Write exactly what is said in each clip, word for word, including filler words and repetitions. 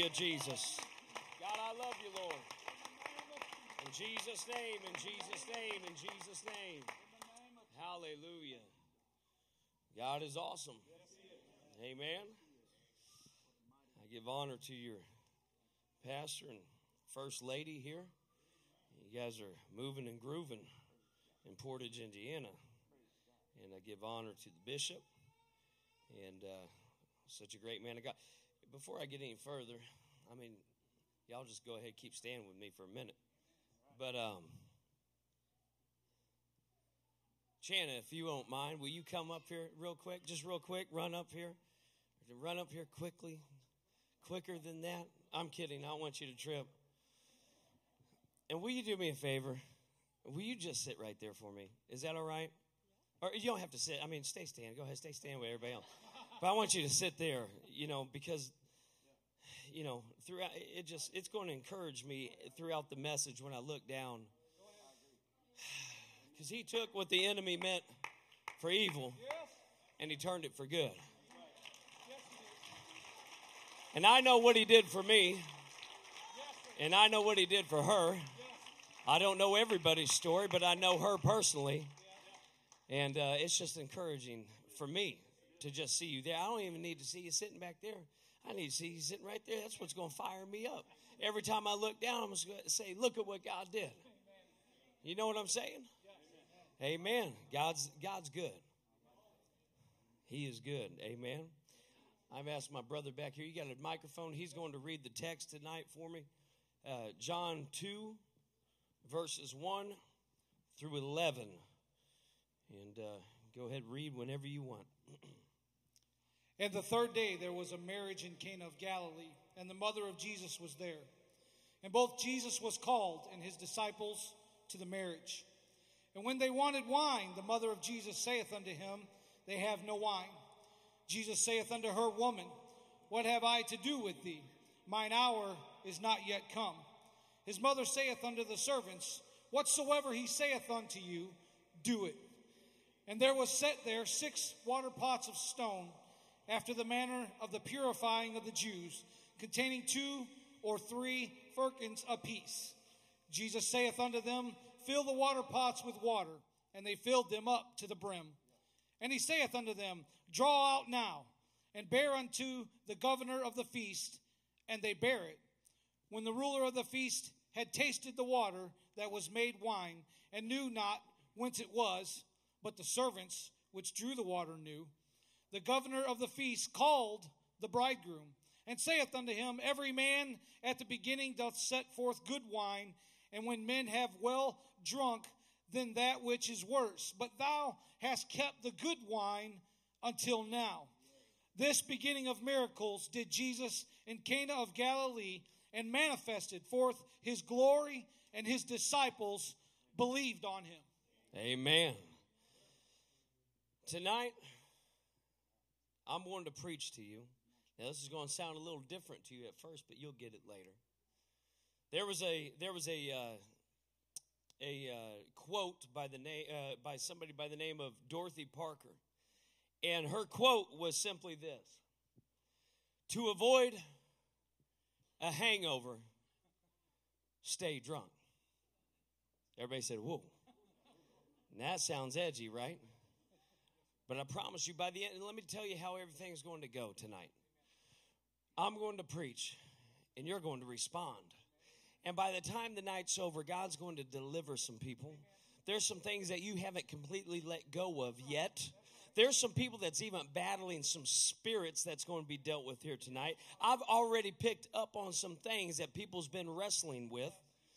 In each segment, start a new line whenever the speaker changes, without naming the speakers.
of Jesus. God, I love you, Lord. In Jesus' name, in Jesus' name, in Jesus' name. Hallelujah. God is awesome. Amen. I give honor to your pastor and first lady here. You guys are moving and grooving in Portage, Indiana. And I give honor to the bishop and uh, such a great man of God. Before I get any further, I mean, y'all just go ahead, keep standing with me for a minute. But, um, Shanna, if you won't mind, will you come up here real quick? Just real quick, run up here. Run up here quickly. Quicker than that. I'm kidding. I don't want you to trip. And will you do me a favor? Will you just sit right there for me? Is that all right? Or you don't have to sit. I mean, stay standing. Go ahead, stay standing with everybody else. But I want you to sit there, you know, because, you know, throughout it just it's going to encourage me throughout the message when I look down. Because he took what the enemy meant for evil and he turned it for good. And I know what he did for me. And I know what he did for her. I don't know everybody's story, but I know her personally. And uh, it's just encouraging for me to just see you there. I don't even need to see you sitting back there. I need to see you sitting right there. That's what's going to fire me up. Every time I look down, I'm just going to say, look at what God did. You know what I'm saying? Amen. God's God's good. He is good. Amen. I've asked my brother back here. You got a microphone. He's going to read the text tonight for me. Uh, John two, verses one through eleven. And uh, go ahead and read whenever you want.
And the third day there was a marriage in Cana of Galilee, and the mother of Jesus was there. And both Jesus was called and his disciples to the marriage. And when they wanted wine, the mother of Jesus saith unto him, They have no wine. Jesus saith unto her, Woman, what have I to do with thee? Mine hour is not yet come. His mother saith unto the servants, Whatsoever he saith unto you, do it. And there was set there six water pots of stone, after the manner of the purifying of the Jews, containing two or three firkins apiece. Jesus saith unto them, Fill the water pots with water. And they filled them up to the brim. And he saith unto them, Draw out now, and bear unto the governor of the feast. And they bare it. When the ruler of the feast had tasted the water that was made wine, and knew not whence it was, but the servants which drew the water knew, the governor of the feast called the bridegroom, and saith unto him, Every man at the beginning doth set forth good wine, and when men have well drunk, then that which is worse. But thou hast kept the good wine until now. This beginning of miracles did Jesus in Cana of Galilee, and manifested forth his glory, and his disciples believed on him.
Amen. Tonight, I'm going to preach to you. Now, this is going to sound a little different to you at first, but you'll get it later. There was a there was a uh, a uh, quote by the name uh, by somebody by the name of Dorothy Parker, and her quote was simply this: "To avoid a hangover, stay drunk." Everybody said, "Whoa, that sounds edgy, right?" But I promise you, by the end, let me tell you how everything's going to go tonight. I'm going to preach, and you're going to respond. And by the time the night's over, God's going to deliver some people. There's some things that you haven't completely let go of yet. There's some people that's even battling some spirits that's going to be dealt with here tonight. I've already picked up on some things that people's been wrestling with.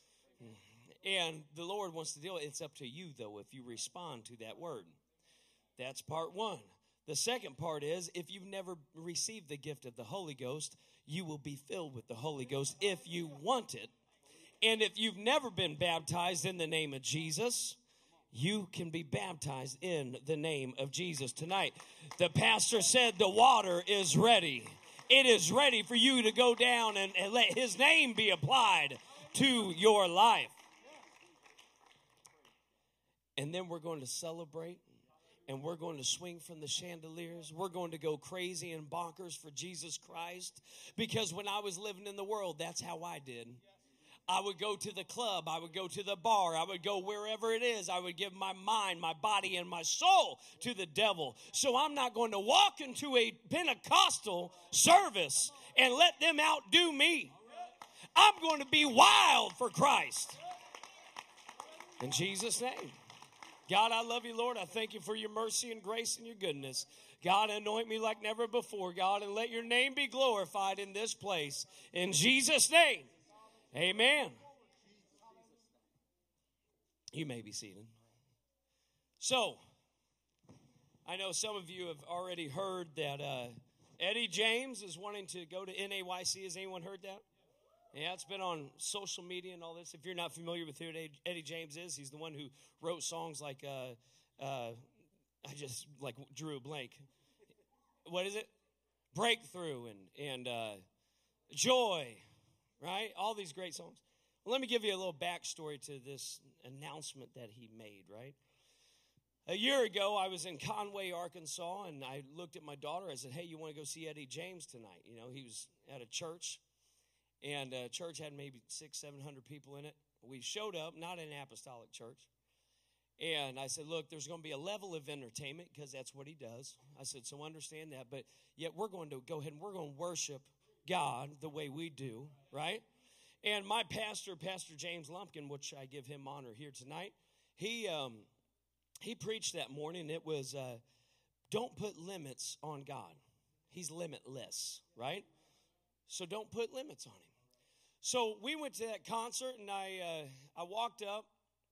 And the Lord wants to deal with it. It's up to you, though, if you respond to that word. That's part one. The second part is, if you've never received the gift of the Holy Ghost, you will be filled with the Holy Ghost if you want it. And if you've never been baptized in the name of Jesus, you can be baptized in the name of Jesus tonight. The pastor said the water is ready. It is ready for you to go down and, and let his name be applied to your life. And then we're going to celebrate, and we're going to swing from the chandeliers. We're going to go crazy and bonkers for Jesus Christ. Because when I was living in the world, that's how I did. I would go to the club. I would go to the bar. I would go wherever it is. I would give my mind, my body, and my soul to the devil. So I'm not going to walk into a Pentecostal service and let them outdo me. I'm going to be wild for Christ. In Jesus' name. God, I love you, Lord. I thank you for your mercy and grace and your goodness. God, anoint me like never before, God, and let your name be glorified in this place. In Jesus' name. Amen. You may be seated. So, I know some of you have already heard that uh, Eddie James is wanting to go to N A Y C. Has anyone heard that? Yeah, it's been on social media and all this. If you're not familiar with who Eddie James is, he's the one who wrote songs like, uh, uh, I just like drew a blank. What is it? Breakthrough and, and uh, Joy. Right? All these great songs. Well, let me give you a little backstory to this announcement that he made, right? A year ago, I was in Conway, Arkansas, and I looked at my daughter. I said, hey, you want to go see Eddie James tonight? You know, he was at a church, and uh, church had maybe six, seven hundred people in it. We showed up, not in an apostolic church. And I said, look, there's going to be a level of entertainment because that's what he does. I said, so understand that. But yet we're going to go ahead and we're going to worship God the way we do, right? And my pastor, Pastor James Lumpkin, which I give him honor here tonight, he um, he preached that morning. It was, uh, don't put limits on God. He's limitless, right? So don't put limits on him. So we went to that concert, and I uh, I walked up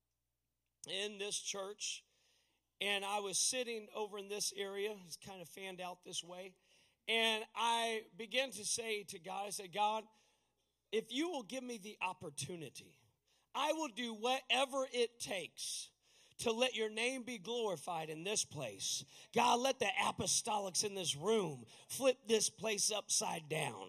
in this church, and I was sitting over in this area. It's kind of fanned out this way. And I began to say to God, I said, God, if you will give me the opportunity, I will do whatever it takes to let your name be glorified in this place. God, let the apostolics in this room flip this place upside down.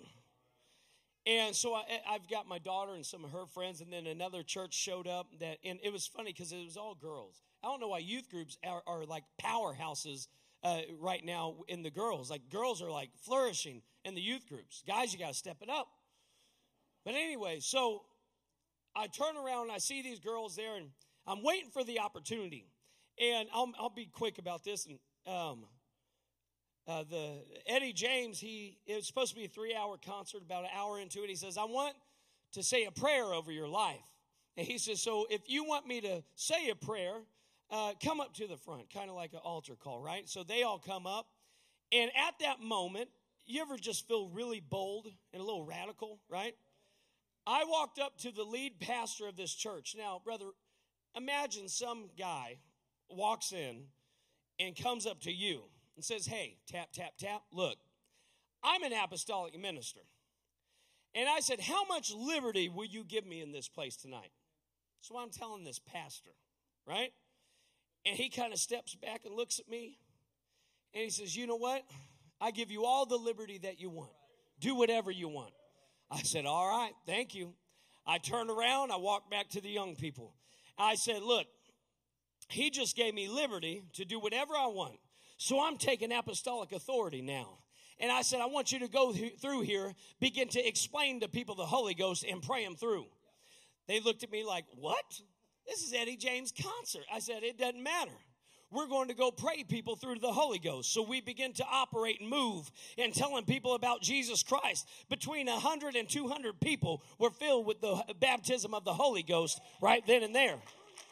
And so I, I've got my daughter and some of her friends, and then another church showed up. That, and it was funny because it was all girls. I don't know why youth groups are, are like powerhouses Uh, right now in the girls. Like, girls are like flourishing in the youth groups. Guys, you got to step it up. But anyway, so I turn around and I see these girls there, and I'm waiting for the opportunity. And I'll, I'll be quick about this. And um, uh, the Eddie James, he it was supposed to be a three-hour concert. About an hour into it, he says, I want to say a prayer over your life. And he says, so if you want me to say a prayer, Uh, come up to the front, kind of like an altar call, right? So they all come up. And at that moment, you ever just feel really bold and a little radical, right? I walked up to the lead pastor of this church. Now, brother, imagine some guy walks in and comes up to you and says, hey, tap, tap, tap, look, I'm an apostolic minister. And I said, how much liberty will you give me in this place tonight? So I'm telling this pastor, right? And he kind of steps back and looks at me. And he says, you know what? I give you all the liberty that you want. Do whatever you want. I said, all right, thank you. I turned around. I walked back to the young people. I said, look, he just gave me liberty to do whatever I want. So I'm taking apostolic authority now. And I said, I want you to go th- through here, begin to explain to people the Holy Ghost and pray them through. They looked at me like, what? This is Eddie James' concert. I said, it doesn't matter. We're going to go pray people through the Holy Ghost. So we begin to operate and move and telling people about Jesus Christ. Between one hundred and two hundred people were filled with the baptism of the Holy Ghost right then and there.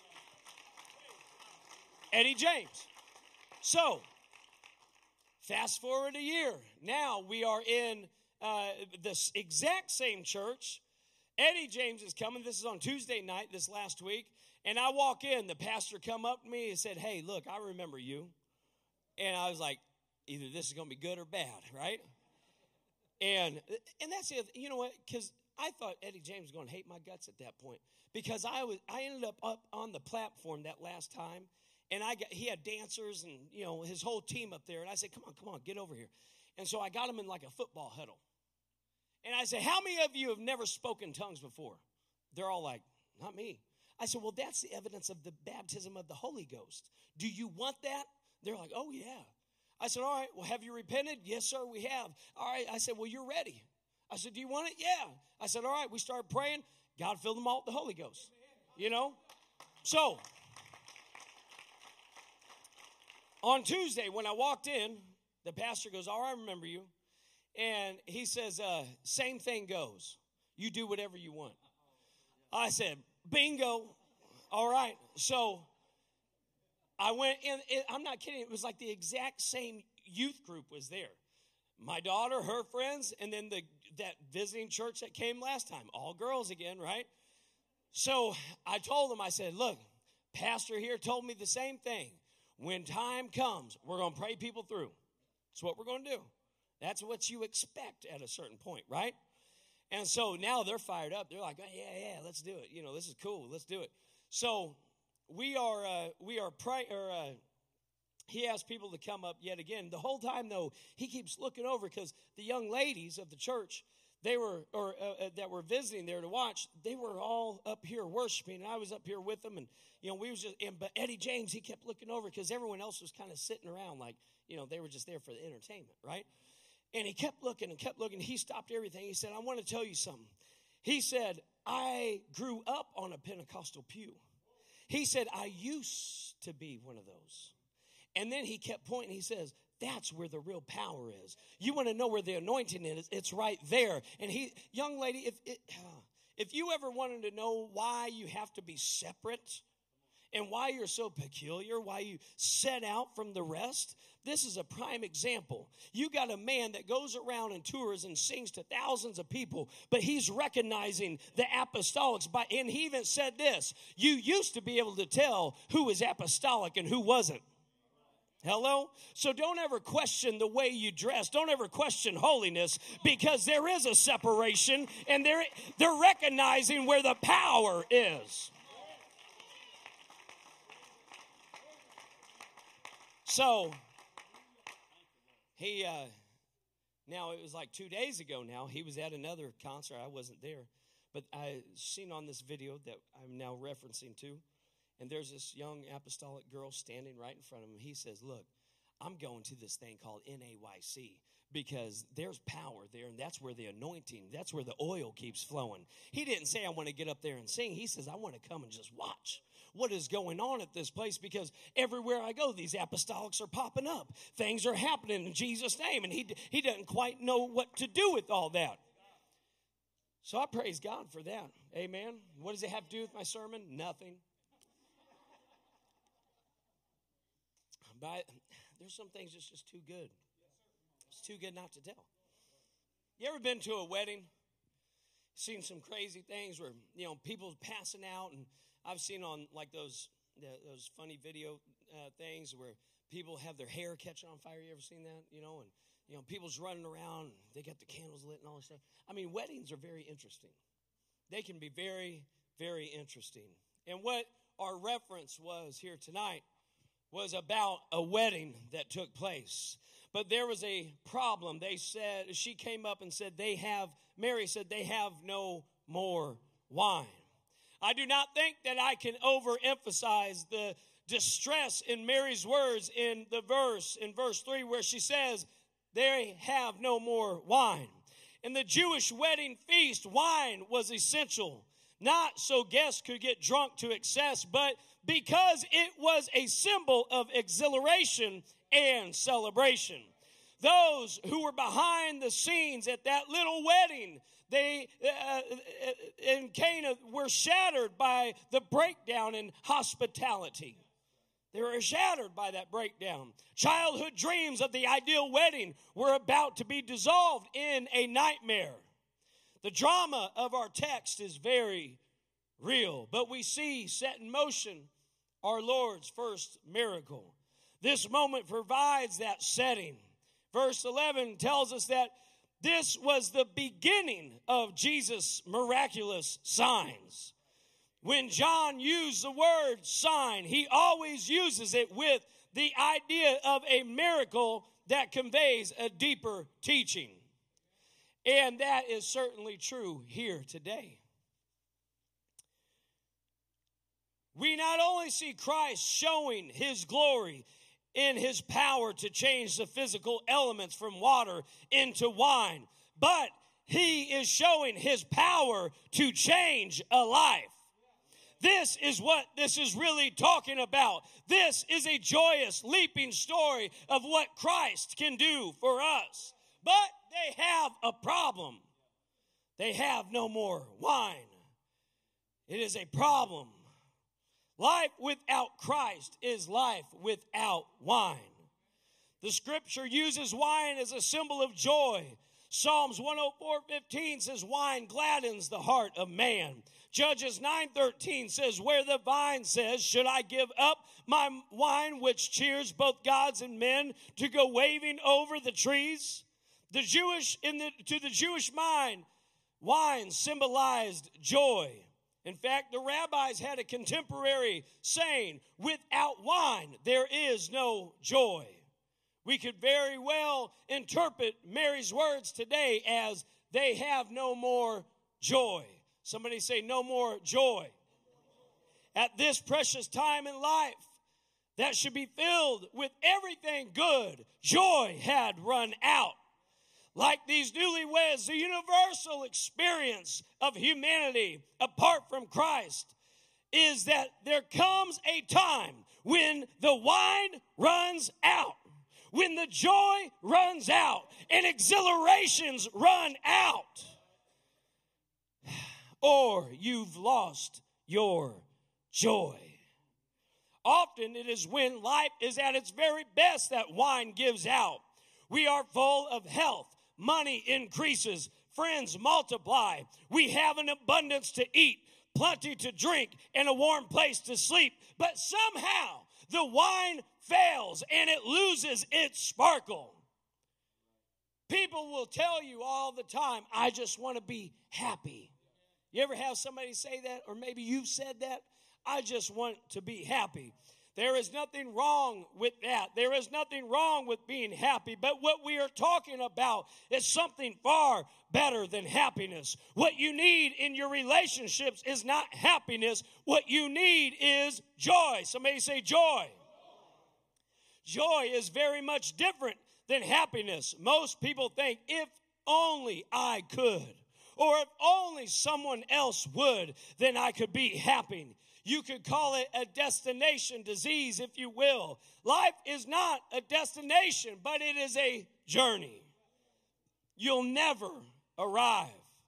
Eddie James. So, fast forward a year. Now we are in uh, this exact same church. Eddie James is coming. This is on Tuesday night, this last week. And I walk in, the pastor come up to me and said, hey, look, I remember you. And I was like, either this is going to be good or bad, right? And and that's it. You know what? Because I thought Eddie James was going to hate my guts at that point. Because I was I ended up up on the platform that last time. And I got he had dancers and, you know, his whole team up there. And I said, come on, come on, get over here. And so I got him in like a football huddle. And I said, how many of you have never spoken tongues before? They're all like, not me. I said, well, that's the evidence of the baptism of the Holy Ghost. Do you want that? They're like, oh, yeah. I said, all right, well, have you repented? Yes, sir, we have. All right. I said, well, you're ready. I said, do you want it? Yeah. I said, all right. We started praying. God filled them all with the Holy Ghost. You know? So, on Tuesday, when I walked in, the pastor goes, oh, I remember you. And he says, uh, same thing goes. You do whatever you want. I said, bingo. All right. So, I went in, it, I'm not kidding, it was like the exact same youth group was there. My daughter, her friends, and then the that visiting church that came last time. All girls again, right? So I told them, I said, look, pastor here told me the same thing. When time comes, we're going to pray people through. That's what we're going to do. That's what you expect at a certain point, right? And so now they're fired up. They're like, oh, yeah, yeah, let's do it. You know, this is cool. Let's do it. So we are, uh, we are praying, or uh, he asked people to come up yet again. The whole time, though, he keeps looking over because the young ladies of the church, they were, or uh, uh, that were visiting there to watch, they were all up here worshiping, and I was up here with them, and, you know, we was just, and, but Eddie James, he kept looking over because everyone else was kind of sitting around like, you know, they were just there for the entertainment, right? And he kept looking and kept looking. He stopped everything. He said, I want to tell you something. He said, I grew up on a Pentecostal pew. He said, I used to be one of those. And then he kept pointing. He says, that's where the real power is. You want to know where the anointing is? It's right there. And he, young lady, if it, if you ever wanted to know why you have to be separate and why you're so peculiar, why you set out from the rest, this is a prime example. You got a man that goes around and tours and sings to thousands of people, but he's recognizing the apostolics. By, and he even said this, you used to be able to tell who was apostolic and who wasn't. Hello? So don't ever question the way you dress. Don't ever question holiness, because there is a separation, and they're, they're recognizing where the power is. So, he, uh, now it was like two days ago now, he was at another concert. I wasn't there, but I seen on this video that I'm now referencing to, and there's this young apostolic girl standing right in front of him. He says, look, I'm going to this thing called N A Y C because there's power there, and that's where the anointing, that's where the oil keeps flowing. He didn't say, I want to get up there and sing. He says, I want to come and just watch what is going on at this place, because everywhere I go, these apostolics are popping up. Things are happening in Jesus' name, and he, he doesn't quite know what to do with all that. So I praise God for that. Amen. What does it have to do with my sermon? Nothing. But there's some things that's just too good. It's too good not to tell. You ever been to a wedding? Seen some crazy things where, you know, people passing out, and I've seen on like those those funny video uh, things where people have their hair catching on fire. You ever seen that? You know, and you know, people's running around, and they got the candles lit and all this stuff. I mean, weddings are very interesting. They can be very, very interesting. And what our reference was here tonight was about a wedding that took place. But there was a problem. They said, she came up and said, they have, Mary said, they have no more wine. I do not think that I can overemphasize the distress in Mary's words in the verse, in verse three, where she says, they have no more wine. In the Jewish wedding feast, wine was essential. Not so guests could get drunk to excess, but because it was a symbol of exhilaration and celebration. Those who were behind the scenes at that little wedding, they uh, in Cana were shattered by the breakdown in hospitality. They were shattered by that breakdown. Childhood dreams of the ideal wedding were about to be dissolved in a nightmare. The drama of our text is very real, but we see set in motion our Lord's first miracle. This moment provides that setting. Verse eleven tells us that this was the beginning of Jesus' miraculous signs. When John used the word sign, he always uses it with the idea of a miracle that conveys a deeper teaching. And that is certainly true here today. We not only see Christ showing his glory in his power to change the physical elements from water into wine, but he is showing his power to change a life. This is what this is really talking about. This is a joyous, leaping story of what Christ can do for us. But they have a problem. They have no more wine. It is a problem. Life without Christ is life without wine. The scripture uses wine as a symbol of joy. Psalms one oh four fifteen says, wine gladdens the heart of man. Judges nine thirteen says, where the vine says, should I give up my wine which cheers both gods and men to go waving over the trees? The Jewish, in the, to the Jewish mind, wine symbolized joy. In fact, the rabbis had a contemporary saying, without wine, there is no joy. We could very well interpret Mary's words today as they have no more joy. Somebody say, no more joy. At this precious time in life that should be filled with everything good, joy had run out. Like these newlyweds, the universal experience of humanity apart from Christ is that there comes a time when the wine runs out, when the joy runs out, and exhilarations run out. Or you've lost your joy. Often it is when life is at its very best that wine gives out. We are full of health. Money increases. Friends multiply. We have an abundance to eat, plenty to drink, and a warm place to sleep. But somehow the wine fails and it loses its sparkle. People will tell you all the time, I just want to be happy. You ever have somebody say that? Or maybe you've said that? I just want to be happy. There is nothing wrong with that. There is nothing wrong with being happy. But what we are talking about is something far better than happiness. What you need in your relationships is not happiness. What you need is joy. Somebody say joy. Joy is very much different than happiness. Most people think, if only I could, or if only someone else would, then I could be happy. You could call it a destination disease, if you will. Life is not a destination, but it is a journey. You'll never arrive.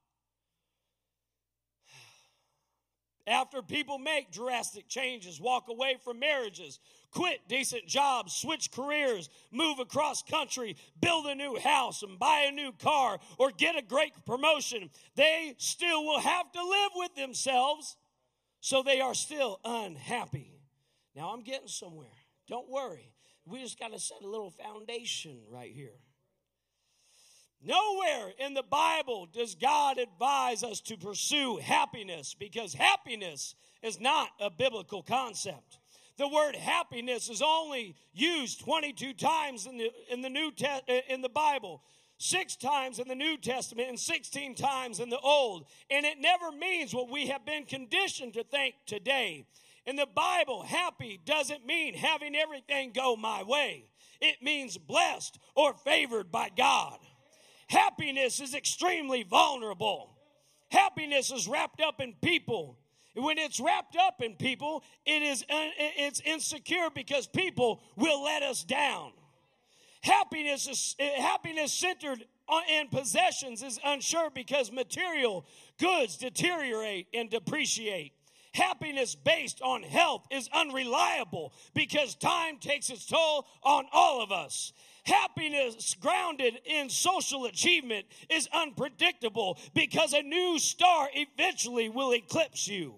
After people make drastic changes, walk away from marriages, quit decent jobs, switch careers, move across country, build a new house and buy a new car, or get a great promotion, they still will have to live with themselves. So they are still unhappy. Now I'm getting somewhere. Don't worry. We just got to set a little foundation right here. Nowhere in the Bible does God advise us to pursue happiness, because happiness is not a biblical concept. The word happiness is only used twenty-two times in the in the New Te- in the Bible. Six times in the New Testament and sixteen times in the Old. And it never means what we have been conditioned to think today. In the Bible, happy doesn't mean having everything go my way. It means blessed or favored by God. Happiness is extremely vulnerable. Happiness is wrapped up in people. When it's wrapped up in people, it is it's insecure because people will let us down. Happiness is happiness centered in possessions is unsure because material goods deteriorate and depreciate. Happiness based on health is unreliable because time takes its toll on all of us. Happiness grounded in social achievement is unpredictable because a new star eventually will eclipse you.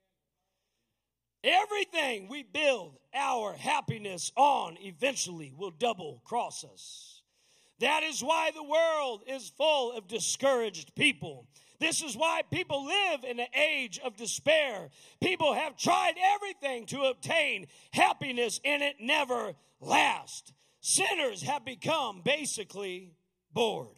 Everything we build our happiness on eventually will double cross us. That is why the world is full of discouraged people. This is why people live in an age of despair. People have tried everything to obtain happiness and it never lasts. Sinners have become basically bored.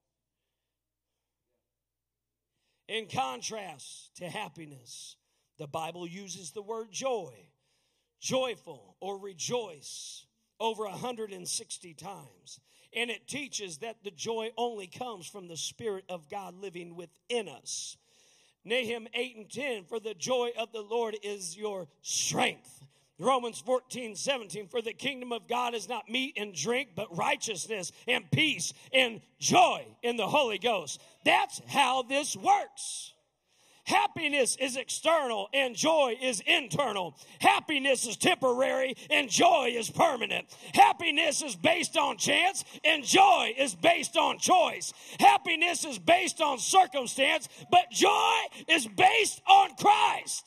In contrast to happiness, the Bible uses the word joy, joyful or rejoice, over one hundred sixty times. And it teaches that the joy only comes from the Spirit of God living within us. Nahum eight and ten, for the joy of the Lord is your strength. Romans fourteen, seventeen, for the kingdom of God is not meat and drink, but righteousness and peace and joy in the Holy Ghost. That's how this works. Happiness is external and joy is internal. Happiness is temporary and joy is permanent. Happiness is based on chance and joy is based on choice. Happiness is based on circumstance, but joy is based on Christ.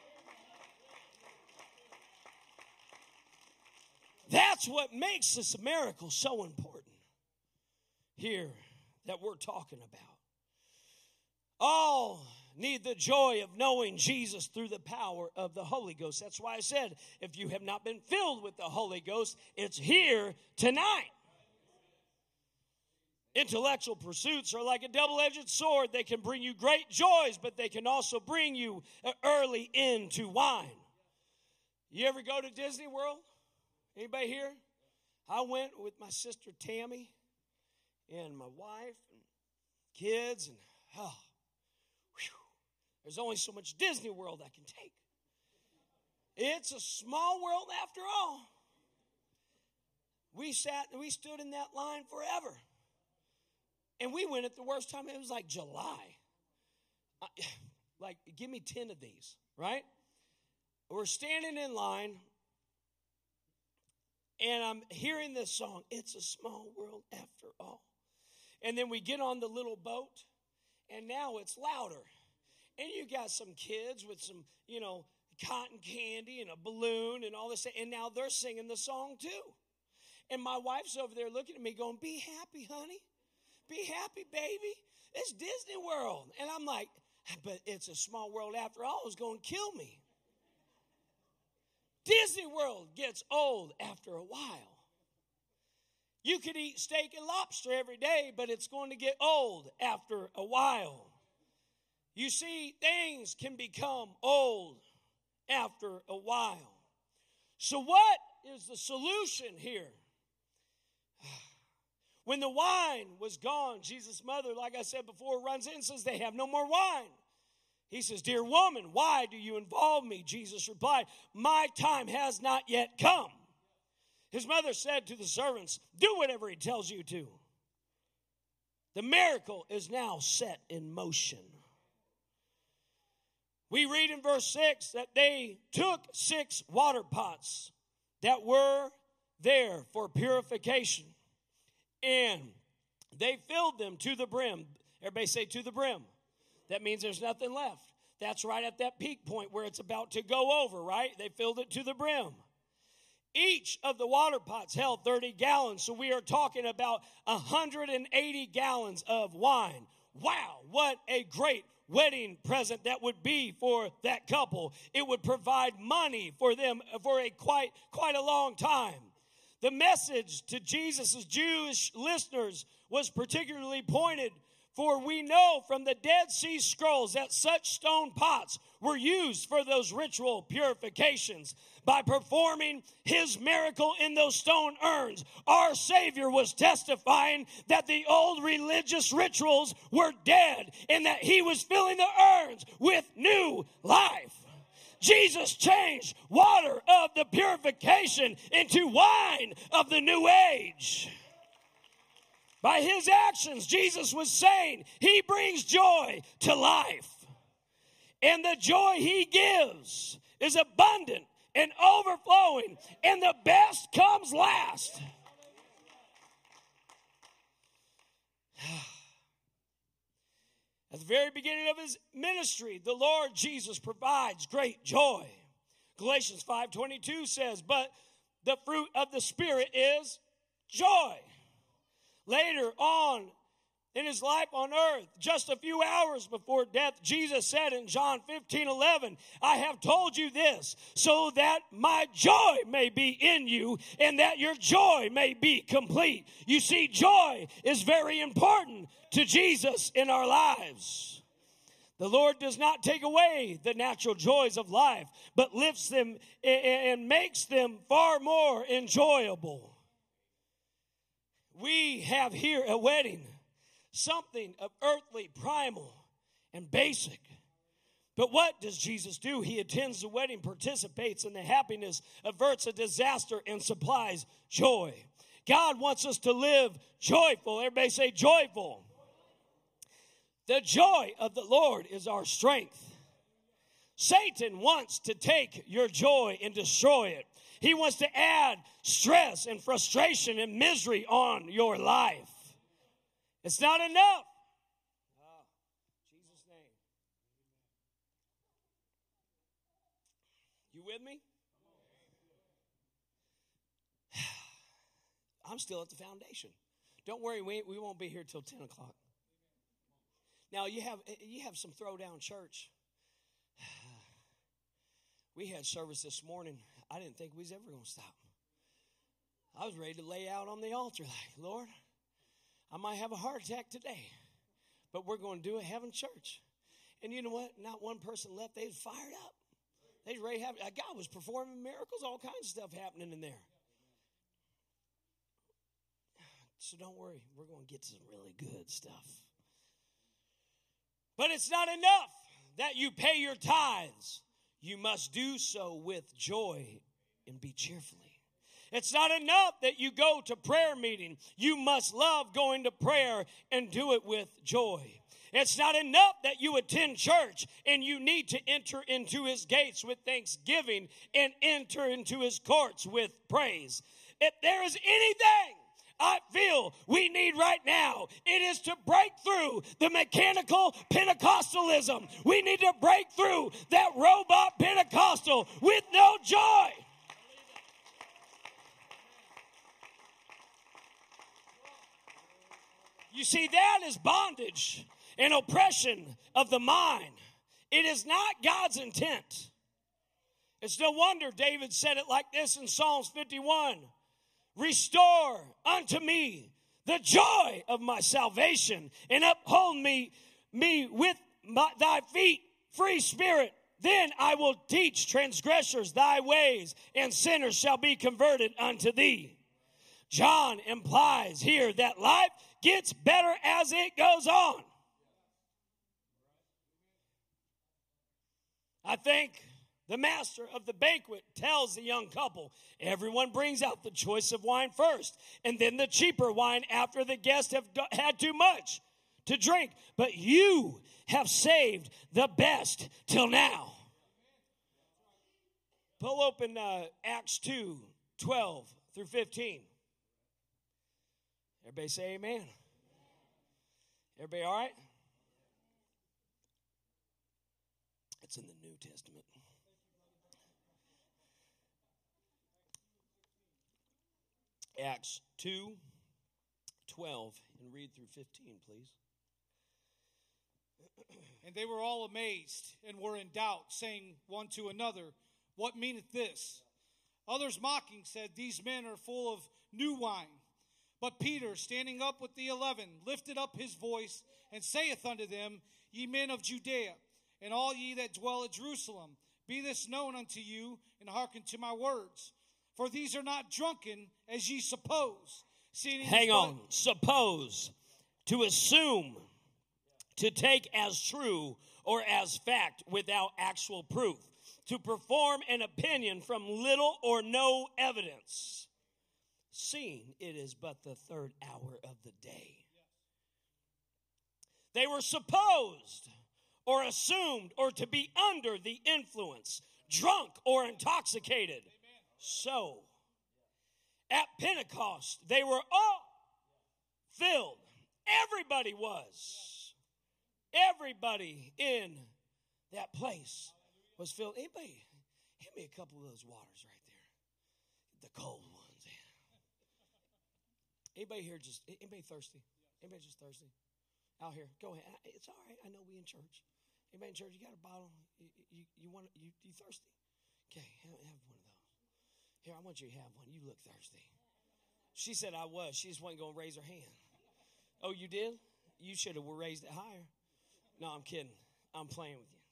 That's what makes this miracle so important here that we're talking about. All need the joy of knowing Jesus through the power of the Holy Ghost. That's why I said, if you have not been filled with the Holy Ghost, it's here tonight. Intellectual pursuits are like a double-edged sword. They can bring you great joys, but they can also bring you an early end to wine. You ever go to Disney World? Anybody here? I went with my sister Tammy and my wife and kids, and oh, whew, there's only so much Disney World I can take. It's a small world after all. We sat and we stood in that line forever. And we went at the worst time. It was like July. Like, give me ten of these, right? We're standing in line. And I'm hearing this song, It's a Small World After All. And then we get on the little boat, and now it's louder. And you got some kids with some, you know, cotton candy and a balloon and all this. And now they're singing the song too. And my wife's over there looking at me going, be happy, honey. Be happy, baby. It's Disney World. And I'm like, but it's a small world after all. It's going to kill me. Disney World gets old after a while. You could eat steak and lobster every day, but it's going to get old after a while. You see, things can become old after a while. So what is the solution here? When the wine was gone, Jesus' mother, like I said before, runs in and says, they have no more wine. He says, dear woman, why do you involve me? Jesus replied, my time has not yet come. His mother said to the servants, do whatever he tells you to. The miracle is now set in motion. We read in verse six that they took six water pots that were there for purification, and they filled them to the brim. Everybody say to the brim. That means there's nothing left. That's right at that peak point where it's about to go over, right? They filled it to the brim. Each of the water pots held thirty gallons, so we are talking about one hundred eighty gallons of wine. Wow, what a great wedding present that would be for that couple. It would provide money for them for a quite, quite a long time. The message to Jesus' Jewish listeners was particularly pointed, for we know from the Dead Sea Scrolls that such stone pots were used for those ritual purifications. By performing his miracle in those stone urns, our Savior was testifying that the old religious rituals were dead and that he was filling the urns with new life. Jesus changed water of the purification into wine of the new age. By his actions, Jesus was saying he brings joy to life. And the joy he gives is abundant and overflowing, and the best comes last. At the very beginning of his ministry, the Lord Jesus provides great joy. Galatians five twenty-two says, but the fruit of the Spirit is joy. Later on in his life on earth, just a few hours before death, Jesus said in John fifteen eleven, I have told you this so that my joy may be in you and that your joy may be complete. You see, joy is very important to Jesus in our lives. The Lord does not take away the natural joys of life, but lifts them and makes them far more enjoyable. We have here a wedding, something of earthly, primal, and basic. But what does Jesus do? He attends the wedding, participates in the happiness, averts a disaster, and supplies joy. God wants us to live joyful. Everybody say joyful. The joy of the Lord is our strength. Satan wants to take your joy and destroy it. He wants to add stress and frustration and misery on your life. It's not enough. Oh, Jesus' name. You with me? I'm still at the foundation. Don't worry, we, we won't be here till ten o'clock. Now, you have you have some throwdown church. We had service this morning. I didn't think we was ever going to stop. I was ready to lay out on the altar like, Lord, I might have a heart attack today, but we're going to do it having church. And you know what? Not one person left. They was fired up. They was ready to have, God was performing miracles, all kinds of stuff happening in there. So don't worry. We're going to get some really good stuff. But it's not enough that you pay your tithes. You must do so with joy and be cheerfully. It's not enough that you go to prayer meeting. You must love going to prayer and do it with joy. It's not enough that you attend church and you need to enter into his gates with thanksgiving and enter into his courts with praise. If there is anything I feel we need right now, it is to break through the mechanical Pentecostalism. We need to break through that robot Pentecostal with no joy. You see, that is bondage and oppression of the mind. It is not God's intent. It's no wonder David said it like this in Psalms fifty-one. Restore unto me the joy of my salvation, and uphold me, me with my, thy feet, free spirit. Then I will teach transgressors thy ways, and sinners shall be converted unto thee. John implies here that life gets better as it goes on. I think the master of the banquet tells the young couple, everyone brings out the choice of wine first, and then the cheaper wine after the guests have had too much to drink. But you have saved the best till now. Pull open uh, Acts two, twelve through fifteen. Everybody say amen. Everybody all right? It's in the New Testament. Acts two, twelve, and read through fifteen, please.
And they were all amazed and were in doubt, saying one to another, what meaneth this? Others mocking said, these men are full of new wine. But Peter, standing up with the eleven, lifted up his voice and saith unto them, ye men of Judea, and all ye that dwell at Jerusalem, be this known unto you, and hearken to my words. For these are not drunken, as ye suppose. Seeing
Hang on. Suppose. To assume. To take as true or as fact without actual proof. To perform an opinion from little or no evidence. Seeing it is but the third hour of the day. They were supposed or assumed or to be under the influence, drunk or intoxicated. So, at Pentecost, they were all filled. Everybody was. Everybody in that place was filled. Anybody, hand me a couple of those waters right there. The cold ones. Anybody here just, anybody thirsty? Anybody just thirsty? Out here, go ahead. It's all right. I know we in church. Anybody in church, you got a bottle? You, you, you want, you, you thirsty? Okay, have, have one of those. Here, I want you to have one. You look thirsty. She said I was. She just wasn't going to raise her hand. Oh, you did? You should have raised it higher. No, I'm kidding. I'm playing with you.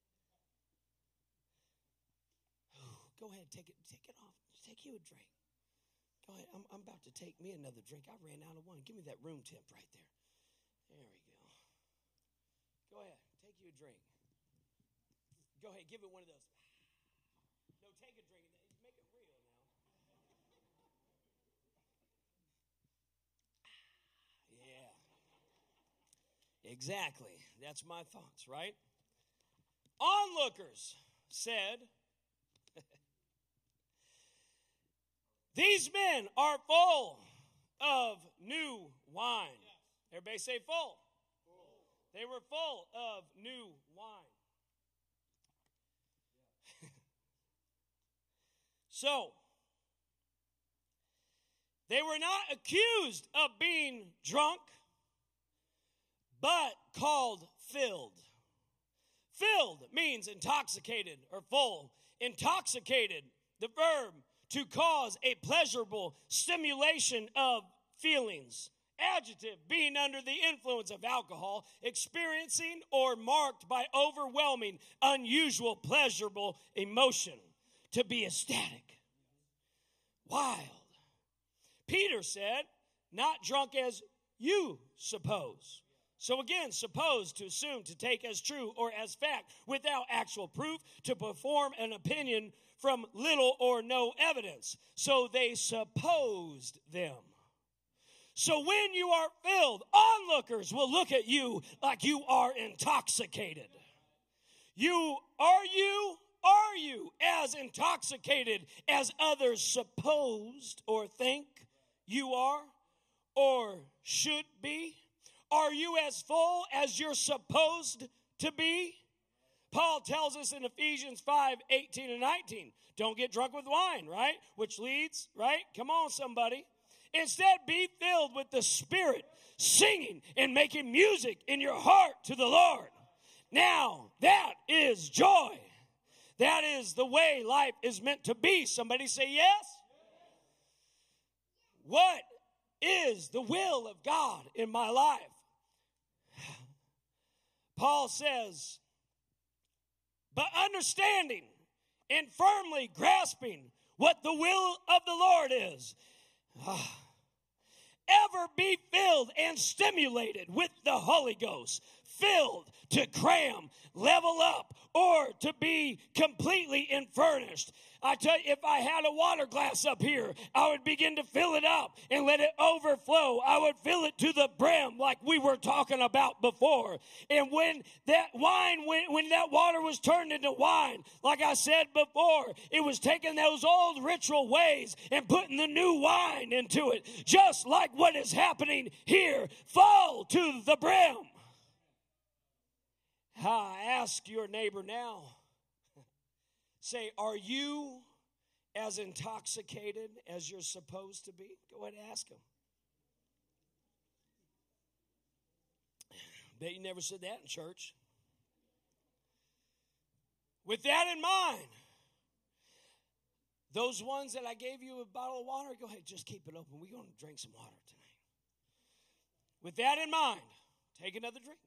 Go ahead, take it, take it off. Take you a drink. Go ahead. I'm, I'm about to take me another drink. I ran out of one. Give me that room temp right there. There we go. Go ahead. Take you a drink. Go ahead. Give it one of those. No, take a drink. Make it real now. Yeah. Exactly. That's my thoughts, right? Onlookers said, these men are full of new wine. Everybody say full. full. They were full of new wine. So, they were not accused of being drunk, but called filled. Filled means intoxicated or full. Intoxicated, the verb to cause a pleasurable stimulation of feelings. Adjective, being under the influence of alcohol, experiencing or marked by overwhelming, unusual, pleasurable emotion. To be ecstatic. Wild. Peter said, not drunk as you suppose. So again, suppose, to assume, to take as true or as fact without actual proof, to perform an opinion from little or no evidence. So they supposed them. So when you are filled, onlookers will look at you like you are intoxicated. You, are you, are you as intoxicated as others supposed or think you are or should be? Are you as full as you're supposed to be? Paul tells us in Ephesians five, eighteen and nineteen, don't get drunk with wine, right? Which leads, right? Come on, somebody. Instead, be filled with the Spirit, singing and making music in your heart to the Lord. Now, that is joy. That is the way life is meant to be. Somebody say yes. What is the will of God in my life? Paul says, but understanding and firmly grasping what the will of the Lord is. Ever be filled and stimulated with the Holy Ghost. Filled to cram, level up, or to be completely infurnished. I tell you, if I had a water glass up here, I would begin to fill it up and let it overflow. I would fill it to the brim like we were talking about before. And when that wine, when, when that water was turned into wine, like I said before, it was taking those old ritual ways and putting the new wine into it. Just like what is happening here. Full to the brim. I ask your neighbor now, say, are you as intoxicated as you're supposed to be? Go ahead and ask him. Bet you never said that in church. With that in mind, those ones that I gave you a bottle of water, go ahead, just keep it open. We're going to drink some water tonight. With that in mind, take another drink.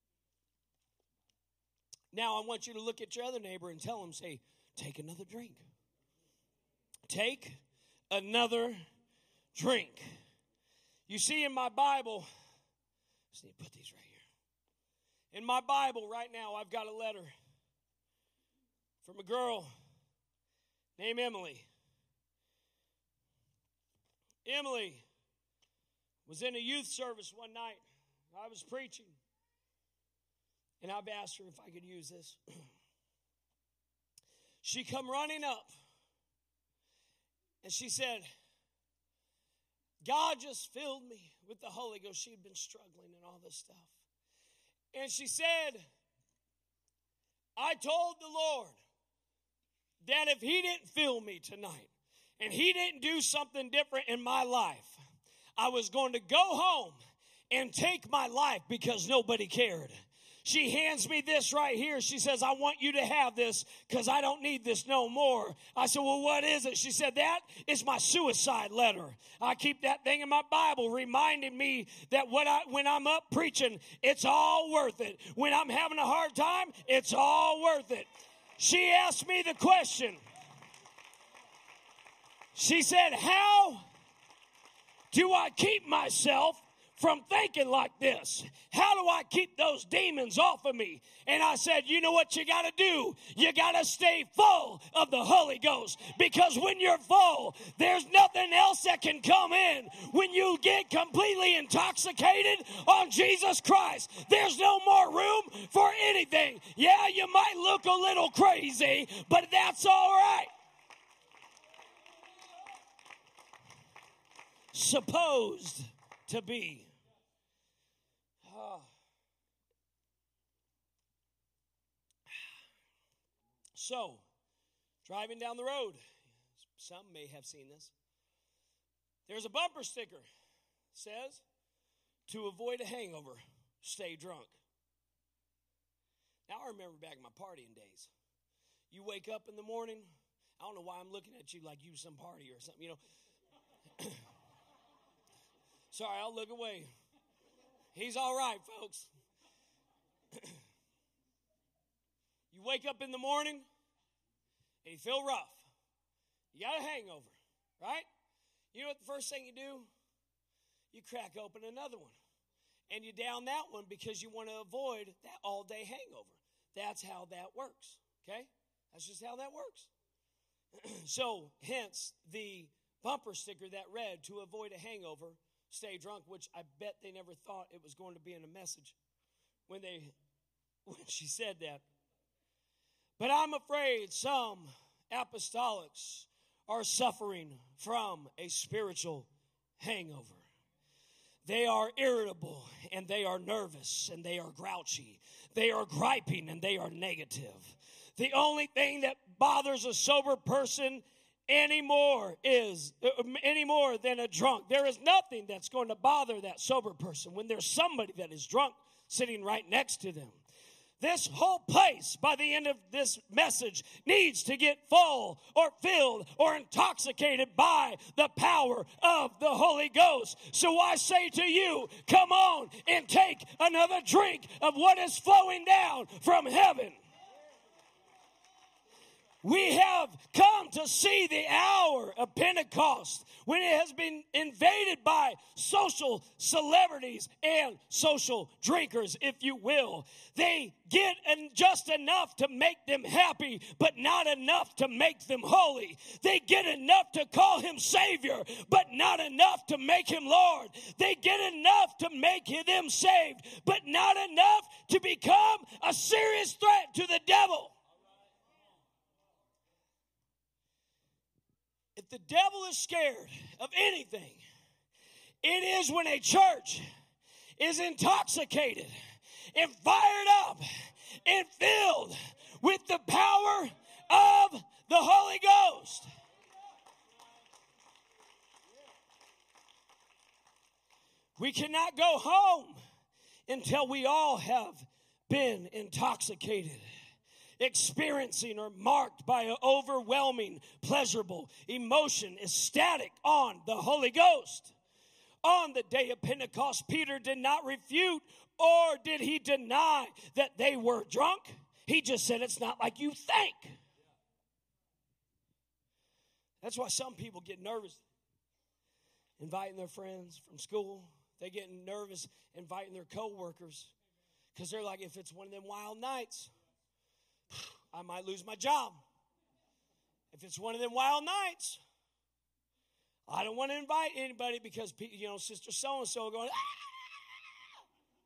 Now I want you to look at your other neighbor and tell him, say, take another drink. Take another drink. You see in my Bible, I just need to put these right here. In my Bible right now, I've got a letter from a girl named Emily. Emily was in a youth service one night. I was preaching. And I've asked her if I could use this. She come running up. And she said, God just filled me with the Holy Ghost. She had been struggling and all this stuff. And she said, I told the Lord that if he didn't fill me tonight and he didn't do something different in my life, I was going to go home and take my life because nobody cared. she hands me this right here. She says, I want you to have this because I don't need this no more. I said, well, what is it? She said, that is my suicide letter. I keep that thing in my Bible reminding me that what I, when I'm up preaching, it's all worth it. When I'm having a hard time, it's all worth it. She asked me the question. She said, how do I keep myself from thinking like this? How do I keep those demons off of me? And I said, you know what you got to do? You got to stay full of the Holy Ghost. Because when you're full, there's nothing else that can come in. When you get completely intoxicated on Jesus Christ, there's no more room for anything. Yeah, you might look a little crazy, but that's all right. Supposed to be. Oh. So, driving down the road, some may have seen this. There's a bumper sticker. It says, to avoid a hangover, stay drunk. Now, I remember back in my partying days. You wake up in the morning, I don't know why I'm looking at you like you some party or something, you know. Sorry, I'll look away. He's all right, folks. You wake up in the morning and you feel rough. You got a hangover, right? You know what the first thing you do? You crack open another one. And you down that one because you want to avoid that all-day hangover. That's how that works, okay? That's just how that works. So, hence, the bumper sticker that read, to avoid a hangover, stay drunk, which I bet they never thought it was going to be in a message when they when she said that. But I'm afraid some apostolics are suffering from a spiritual hangover. They are irritable and they are nervous and they are grouchy. They are griping and they are negative. The only thing that bothers a sober person anymore is uh, any more than a drunk. There is nothing that's going to bother that sober person when there's somebody that is drunk sitting right next to them. This whole place, by the end of this message, needs to get full or filled or intoxicated by the power of the Holy Ghost. So I say to you, come on and take another drink of what is flowing down from heaven. We have come to see the hour of Pentecost when it has been invaded by social celebrities and social drinkers, if you will. They get just enough to make them happy, but not enough to make them holy. They get enough to call him Savior, but not enough to make him Lord. They get enough to make them saved, but not enough to become a serious threat to the devil. If the devil is scared of anything, it is when a church is intoxicated and fired up and filled with the power of the Holy Ghost. We cannot go home until we all have been intoxicated, experiencing or marked by an overwhelming, pleasurable emotion, ecstatic on the Holy Ghost. On the day of Pentecost, Peter did not refute or did he deny that they were drunk. He just said, it's not like you think. That's why some people get nervous inviting their friends from school. They get nervous inviting their coworkers because they're like, if it's one of them wild nights, I might lose my job. If it's one of them wild nights, I don't want to invite anybody because, you know, Sister So-and-so going, ah!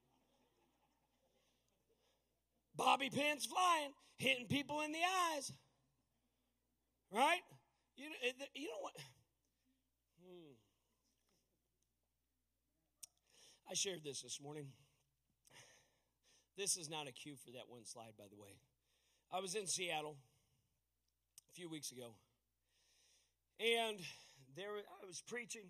Bobby pins flying, hitting people in the eyes. Right? You know, you know what? Hmm. I shared this this morning. This is not a cue for that one slide, by the way. I was in Seattle a few weeks ago, and there I was preaching,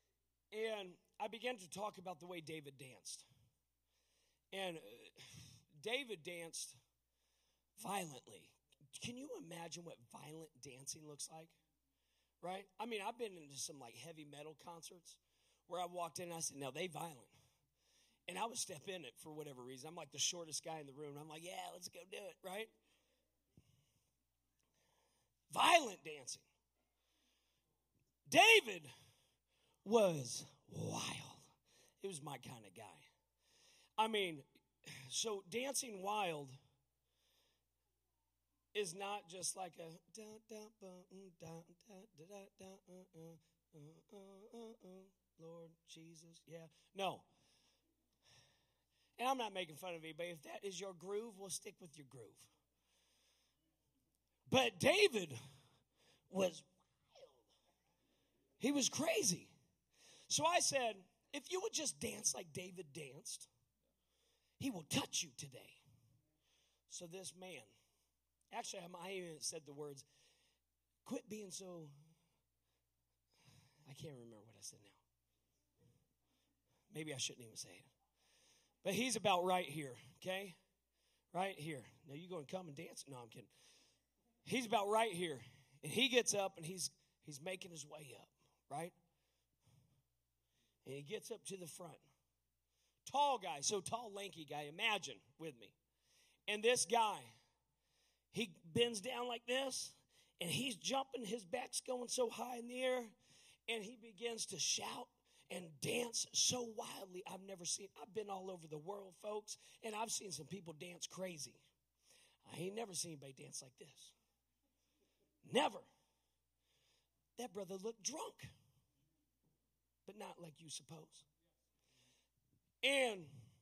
and I began to talk about the way David danced. And David danced violently. Can you imagine what violent dancing looks like? Right? I mean, I've been into some like heavy metal concerts where I walked in and I said, now they violent. And I would step in it for whatever reason. I'm like the shortest guy in the room. I'm like, yeah, let's go do it, right? Violent dancing. David was wild. He was my kind of guy. I mean, so dancing wild is not just like a da da ba da da da da da uh uh uh uh uh Lord Jesus, yeah. No. And I'm not making fun of anybody. If that is your groove, we'll stick with your groove. But David was wild. He was crazy. So I said, if you would just dance like David danced, he will touch you today. So this man, actually, I even said the words, quit being so, I can't remember what I said now. Maybe I shouldn't even say it. But he's about right here, okay? Right here. Now you going to come and dance? No, I'm kidding. He's about right here. And he gets up and he's he's making his way up, right? And he gets up to the front. Tall guy, so tall, lanky guy. Imagine with me. And this guy, he bends down like this, and he's jumping. His back's going so high in the air, and he begins to shout and dance so wildly. I've never seen, I've been all over the world, folks, and I've seen some people dance crazy. I ain't never seen anybody dance like this. Never. That brother looked drunk, but not like you suppose. And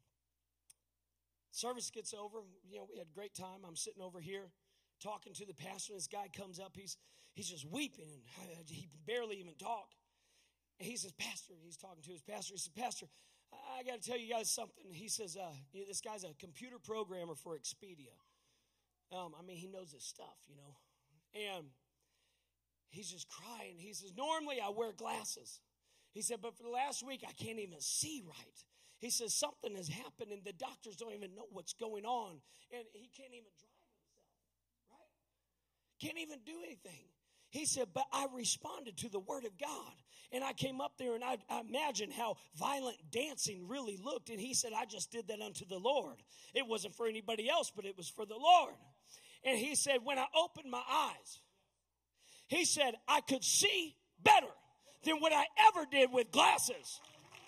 service gets over. You know, we had a great time. I'm sitting over here talking to the pastor. This guy comes up. He's he's just weeping, and he can barely even talk. And he says, Pastor, he's talking to his pastor. He says, Pastor, I got to tell you guys something. He says, uh, this guy's a computer programmer for Expedia. Um, I mean, he knows his stuff, you know. And he's just crying. He says, normally I wear glasses. He said, but for the last week, I can't even see right. He says, something has happened, and the doctors don't even know what's going on. And he can't even drive himself, right? Can't even do anything. He said, but I responded to the word of God. And I came up there, and I, I imagined how violent dancing really looked. And he said, I just did that unto the Lord. It wasn't for anybody else, but it was for the Lord. And he said, when I opened my eyes, he said, I could see better than what I ever did with glasses.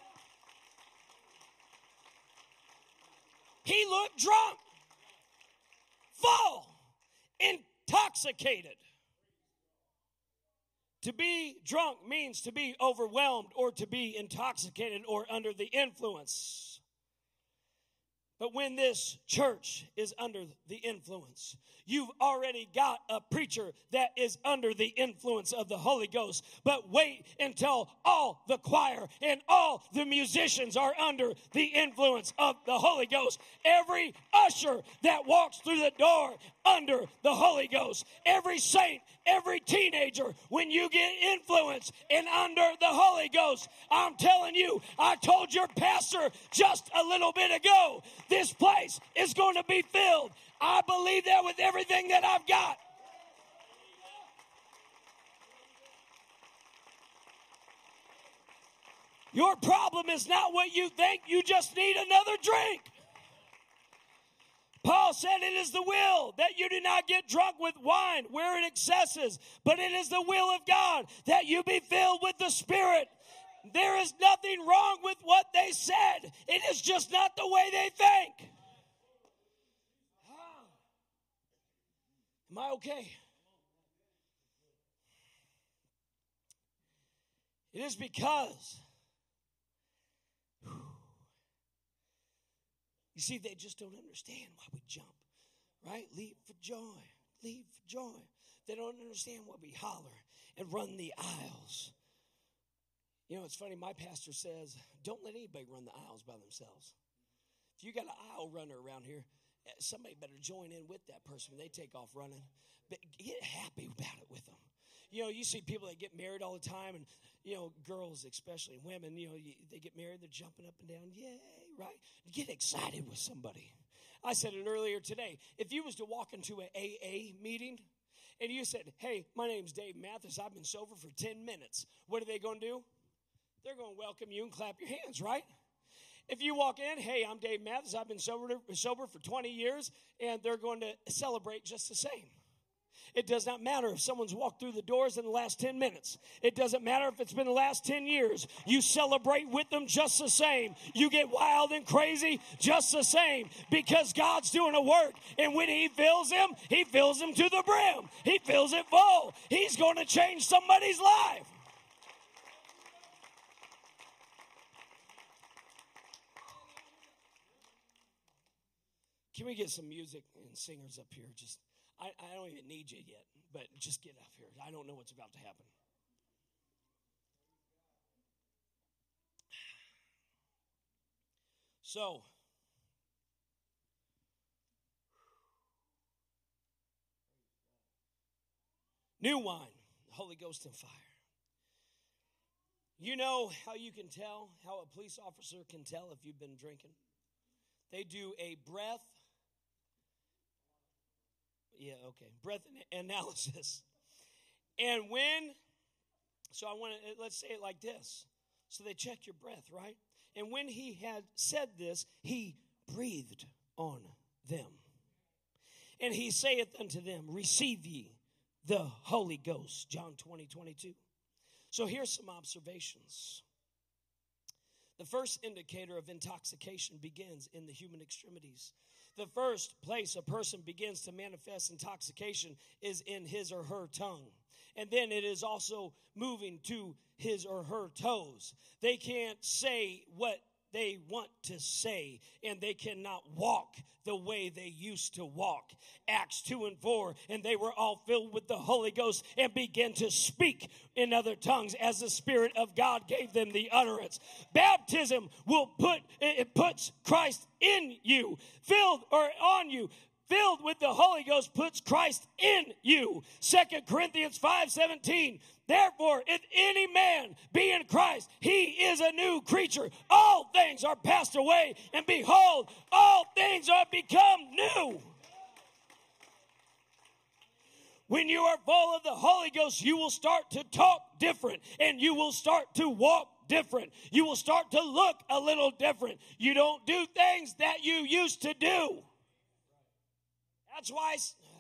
He looked drunk, full, intoxicated. To be drunk means to be overwhelmed or to be intoxicated or under the influence. But when this church is under the influence, you've already got a preacher that is under the influence of the Holy Ghost. But wait until all the choir and all the musicians are under the influence of the Holy Ghost. Every usher that walks through the door under the Holy Ghost. Every saint, every teenager, when you get influenced and under the Holy Ghost, I'm telling you, I told your pastor just a little bit ago, this place is going to be filled. I believe that with everything that I've got. Your problem is not what you think. You just need another drink. Paul said it is the will that you do not get drunk with wine where it excesses, but it is the will of God that you be filled with the Spirit. There is nothing wrong with what they said. It is just not the way they think. Ah. Am I okay? It is because you see, they just don't understand why we jump, right? Leap for joy, leap for joy. They don't understand why we holler and run the aisles. You know, it's funny, my pastor says, don't let anybody run the aisles by themselves. If you got an aisle runner around here, somebody better join in with that person when they take off running. But get happy about it with them. You know, you see people that get married all the time, and, you know, girls especially, women, you know, you, they get married, they're jumping up and down. Yay, right? Get excited with somebody. I said it earlier today. If you was to walk into an A A meeting and you said, hey, my name's Dave Mathis. I've been sober for ten minutes. What are they going to do? They're going to welcome you and clap your hands, right? If you walk in, hey, I'm Dave Mathis. I've been sober, sober for twenty years, and they're going to celebrate just the same. It does not matter if someone's walked through the doors in the last ten minutes. It doesn't matter if it's been the last ten years. You celebrate with them just the same. You get wild and crazy just the same because God's doing a work. And when he fills them, he fills them to the brim. He fills it full. He's going to change somebody's life. Can we get some music and singers up here? Just I, I don't even need you yet, but just get up here. I don't know what's about to happen. So, new wine, Holy Ghost and fire. You know how you can tell, how a police officer can tell if you've been drinking? They do a breath. Yeah, okay. Breath analysis. And when, so I want to, let's say it like this. So they check your breath, right? And when he had said this, he breathed on them. And he saith unto them, receive ye the Holy Ghost. John twenty, twenty-two. So here's some observations. The first indicator of intoxication begins in the human extremities. The first place a person begins to manifest intoxication is in his or her tongue. And then it is also moving to his or her toes. They can't say what they want to say, and they cannot walk the way they used to walk. Acts two and four, and they were all filled with the Holy Ghost and began to speak in other tongues as the Spirit of God gave them the utterance. Baptism will put, it puts Christ in you, filled or on you. Filled with the Holy Ghost puts Christ in you. Second Corinthians five seventeen. Therefore, if any man be in Christ, he is a new creature. All things are passed away, and behold, all things are become new. When you are full of the Holy Ghost, you will start to talk different, and you will start to walk different. You will start to look a little different. You don't do things that you used to do. That's why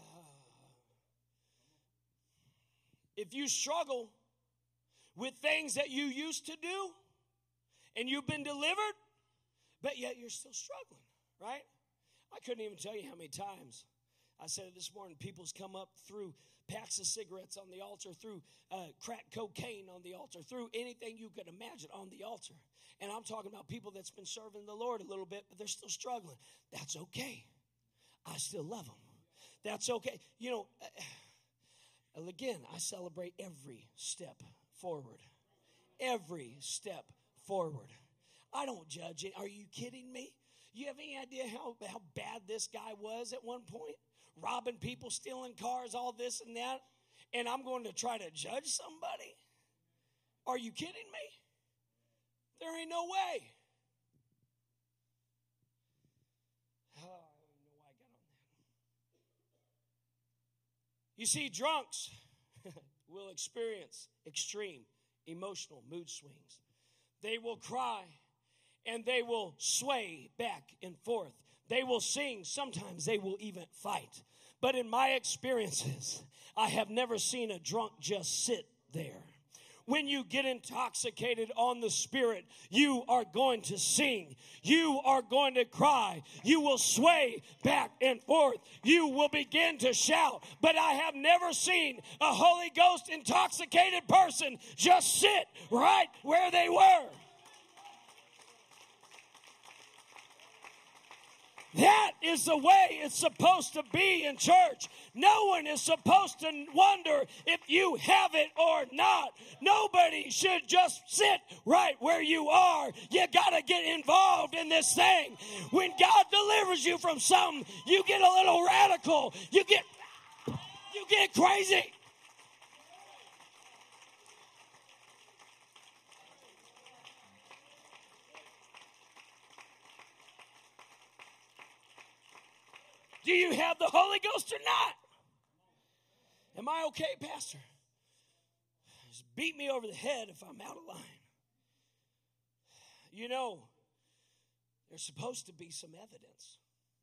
if you struggle with things that you used to do and you've been delivered, but yet you're still struggling, right? I couldn't even tell you how many times I said it this morning. People's come up through packs of cigarettes on the altar, through uh, crack cocaine on the altar, through anything you could imagine on the altar. And I'm talking about people that's been serving the Lord a little bit, but they're still struggling. That's okay. I still love them. That's okay. You know, uh, again, I celebrate every step forward. Every step forward. I don't judge it. Are you kidding me? You have any idea how, how bad this guy was at one point? Robbing people, stealing cars, all this and that. And I'm going to try to judge somebody? Are you kidding me? There ain't no way. You see, drunks will experience extreme emotional mood swings. They will cry and they will sway back and forth. They will sing. Sometimes they will even fight. But in my experiences, I have never seen a drunk just sit there. When you get intoxicated on the Spirit, you are going to sing. You are going to cry. You will sway back and forth. You will begin to shout. But I have never seen a Holy Ghost intoxicated person just sit right where they were. That is the way it's supposed to be in church. No one is supposed to wonder if you have it or not. Nobody should just sit right where you are. You got to get involved in this thing. When God delivers you from something, you get a little radical. You get, you get crazy. Do you have the Holy Ghost or not? Am I okay, Pastor? Just beat me over the head if I'm out of line. You know, there's supposed to be some evidence.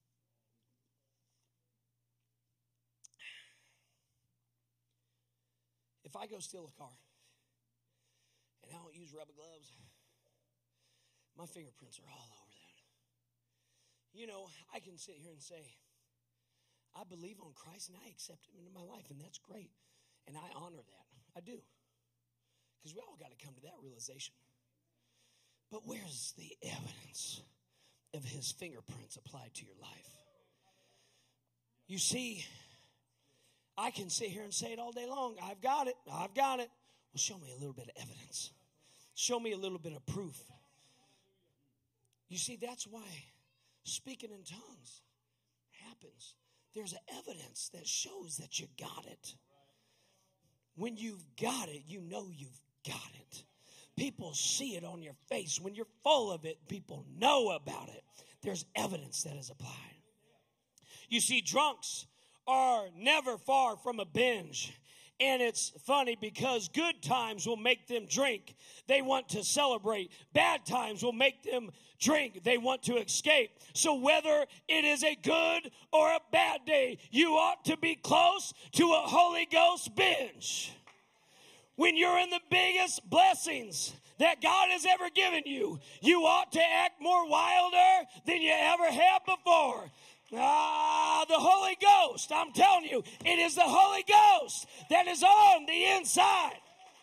If I go steal a car and I don't use rubber gloves, my fingerprints are all over that. You know, I can sit here and say, I believe on Christ and I accept him into my life, and that's great. And I honor that. I do. Because we all got to come to that realization. But where's the evidence of his fingerprints applied to your life? You see, I can sit here and say it all day long. I've got it. I've got it. Well, show me a little bit of evidence. Show me a little bit of proof. You see, that's why speaking in tongues happens. There's evidence that shows that you got it. When you've got it, you know you've got it. People see it on your face. When you're full of it, people know about it. There's evidence that is applied. You see, drunks are never far from a binge. And it's funny because good times will make them drink. They want to celebrate. Bad times will make them drink. They want to escape. So whether it is a good or a bad day, you ought to be close to a Holy Ghost binge. When you're in the biggest blessings that God has ever given you, you ought to act more wilder than you ever have before. Ah, the Holy Ghost, I'm telling you, it is the Holy Ghost that is on the inside.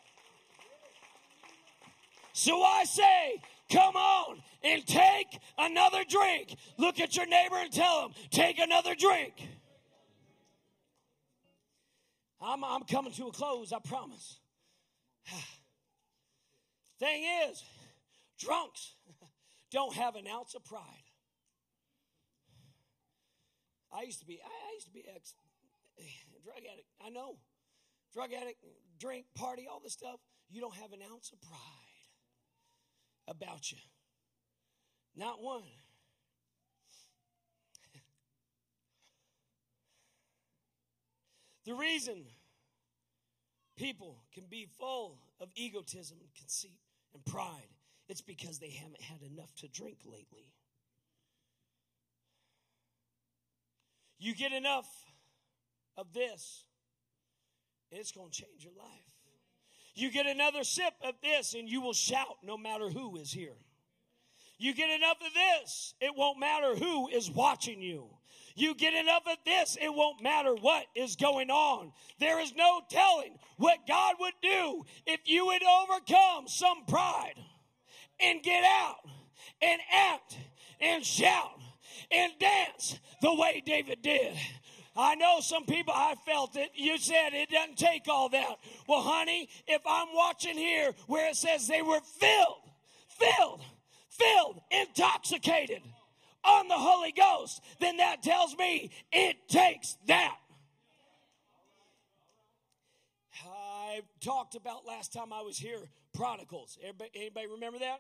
So I say, come on and take another drink. Look at your neighbor and tell him, take another drink. I'm, I'm coming to a close, I promise. Thing is, drunks don't have an ounce of pride. I used to be, I used to be ex drug addict. I know. Drug addict, drink, party, all this stuff. You don't have an ounce of pride about you. Not one. The reason people can be full of egotism, conceit, and pride, it's because they haven't had enough to drink lately. You get enough of this, and it's going to change your life. You get another sip of this, and you will shout no matter who is here. You get enough of this, it won't matter who is watching you. You get enough of this, it won't matter what is going on. There is no telling what God would do if you would overcome some pride and get out and act and shout and dance the way David did. I know some people, I felt it. You said it doesn't take all that. Well, honey, if I'm watching here where it says they were filled, filled, filled, intoxicated on the Holy Ghost, then that tells me it takes that. I talked about last time I was here, prodigals. Everybody, anybody remember that?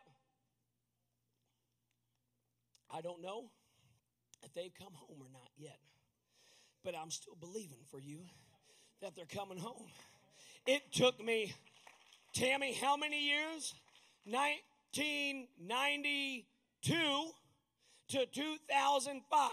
I don't know if they've come home or not yet. But I'm still believing for you that they're coming home. It took me, Tammy, how many years? nineteen ninety-two to two thousand five.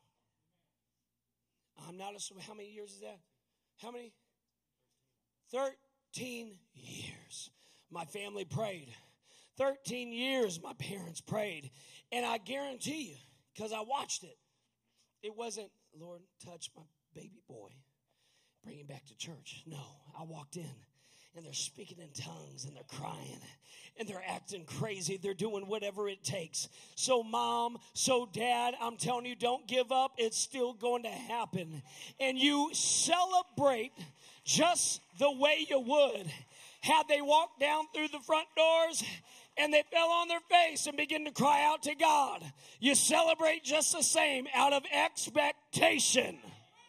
I'm not assuming, how many years is that? How many? thirteen years. My family prayed. thirteen years my parents prayed. And I guarantee you, because I watched it, it wasn't, Lord, touch my baby boy, bring him back to church. No, I walked in, and they're speaking in tongues, and they're crying, and they're acting crazy. They're doing whatever it takes. So, Mom, so Dad, I'm telling you, don't give up. It's still going to happen. And you celebrate just the way you would had they walked down through the front doors and they fell on their face and began to cry out to God. You celebrate just the same out of expectation.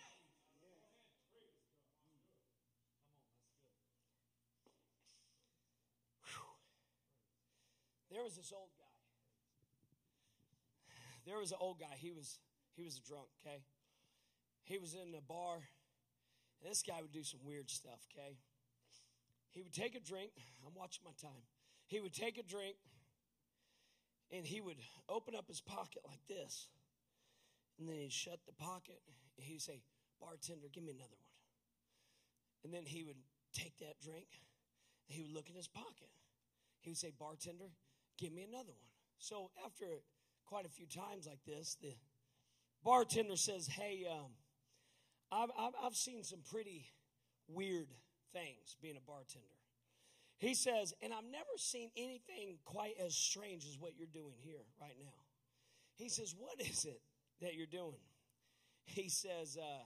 There was this old guy. There was an old guy. He was he was a drunk, okay? he was in a bar, and this guy would do some weird stuff, okay? He would take a drink. I'm watching my time. He would take a drink, and he would open up his pocket like this, and then he'd shut the pocket, and he'd say, bartender, give me another one. And then he would take that drink, and he would look in his pocket. He would say, bartender, give me another one. So after quite a few times like this, the bartender says, hey, um, I've, I've, I've seen some pretty weird things being a bartender. He says, and I've never seen anything quite as strange as what you're doing here right now. He says, what is it that you're doing? He says, uh,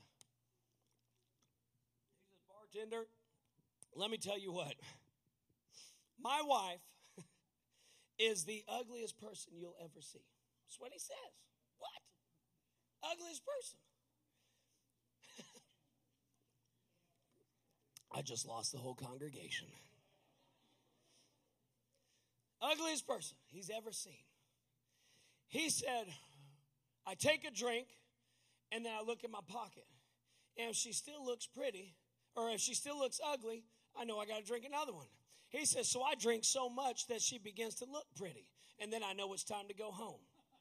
he says, bartender, let me tell you what. My wife is the ugliest person you'll ever see. That's what he says. What? Ugliest person. I just lost the whole congregation. Ugliest person he's ever seen. He said, I take a drink, and then I look in my pocket. And if she still looks pretty, or if she still looks ugly, I know I got to drink another one. He says, so I drink so much that she begins to look pretty. And then I know it's time to go home.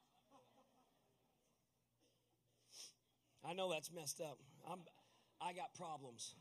I know that's messed up. I'm, I got problems.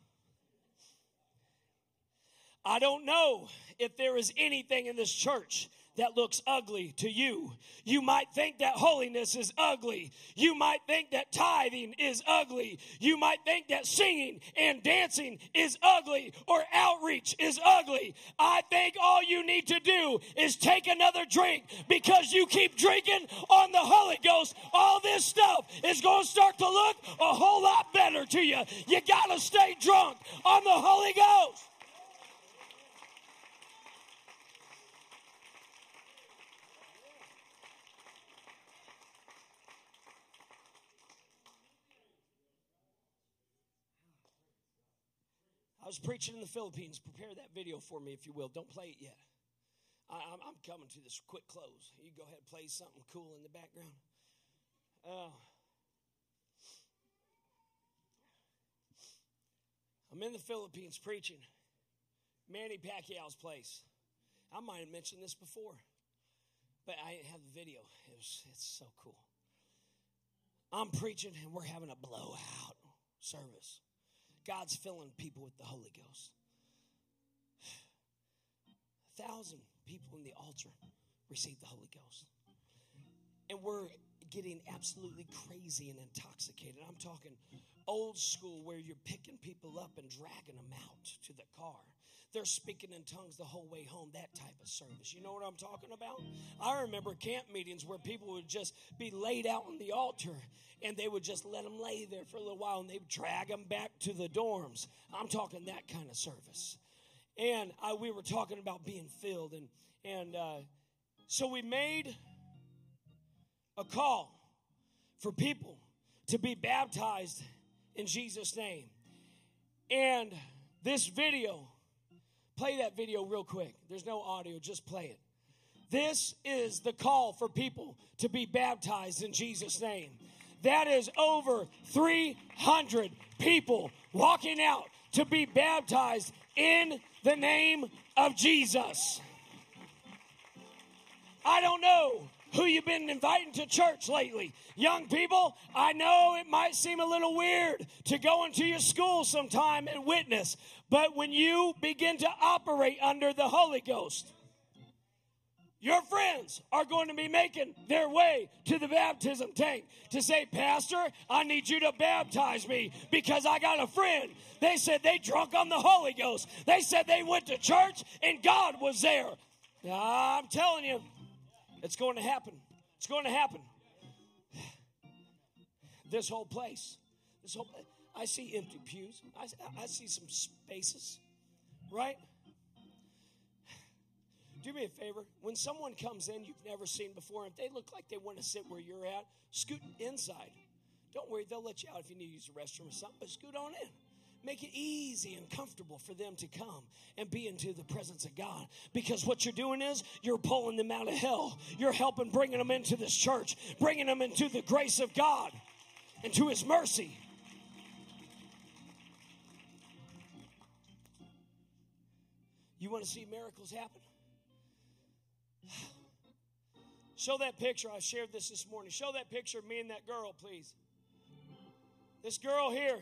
I don't know if there is anything in this church that looks ugly to you. You might think that holiness is ugly. You might think that tithing is ugly. You might think that singing and dancing is ugly, or outreach is ugly. I think all you need to do is take another drink, because you keep drinking on the Holy Ghost, all this stuff is going to start to look a whole lot better to you. You got to stay drunk on the Holy Ghost. I was preaching in the Philippines. Prepare that video for me, if you will. Don't play it yet. I, I'm, I'm coming to this quick close. You go ahead and play something cool in the background. Uh, I'm in the Philippines preaching. Manny Pacquiao's place. I might have mentioned this before, but I didn't have the video. It was, it's so cool. I'm preaching, and we're having a blowout service. God's filling people with the Holy Ghost. A thousand people in the altar received the Holy Ghost. And we're getting absolutely crazy and intoxicated. I'm talking old school, where you're picking people up and dragging them out to the car. They're speaking in tongues the whole way home, that type of service. You know what I'm talking about? I remember camp meetings where people would just be laid out on the altar, and they would just let them lay there for a little while, and they would drag them back to the dorms. I'm talking that kind of service. And I, we were talking about being filled. And, and uh, so we made a call for people to be baptized in Jesus' name. And this video, play that video real quick. There's no audio, just play it. This is the call for people to be baptized in Jesus' name. That is over three hundred people walking out to be baptized in the name of Jesus. I don't know who you've been inviting to church lately. Young people, I know it might seem a little weird to go into your school sometime and witness, but when you begin to operate under the Holy Ghost, your friends are going to be making their way to the baptism tank to say, Pastor, I need you to baptize me because I got a friend. They said they drunk on the Holy Ghost. They said they went to church and God was there. Now, I'm telling you, it's going to happen. It's going to happen. This whole place, this whole, I see empty pews. I, I see some spaces, right? Do me a favor. When someone comes in you've never seen before, if they look like they want to sit where you're at, scoot inside. Don't worry, they'll let you out if you need to use the restroom or something, but scoot on in. Make it easy and comfortable for them to come and be into the presence of God. Because what you're doing is you're pulling them out of hell. You're helping bringing them into this church, bringing them into the grace of God, into His mercy. You want to see miracles happen? Show that picture. I shared this this morning. Show that picture of me and that girl, please. This girl here.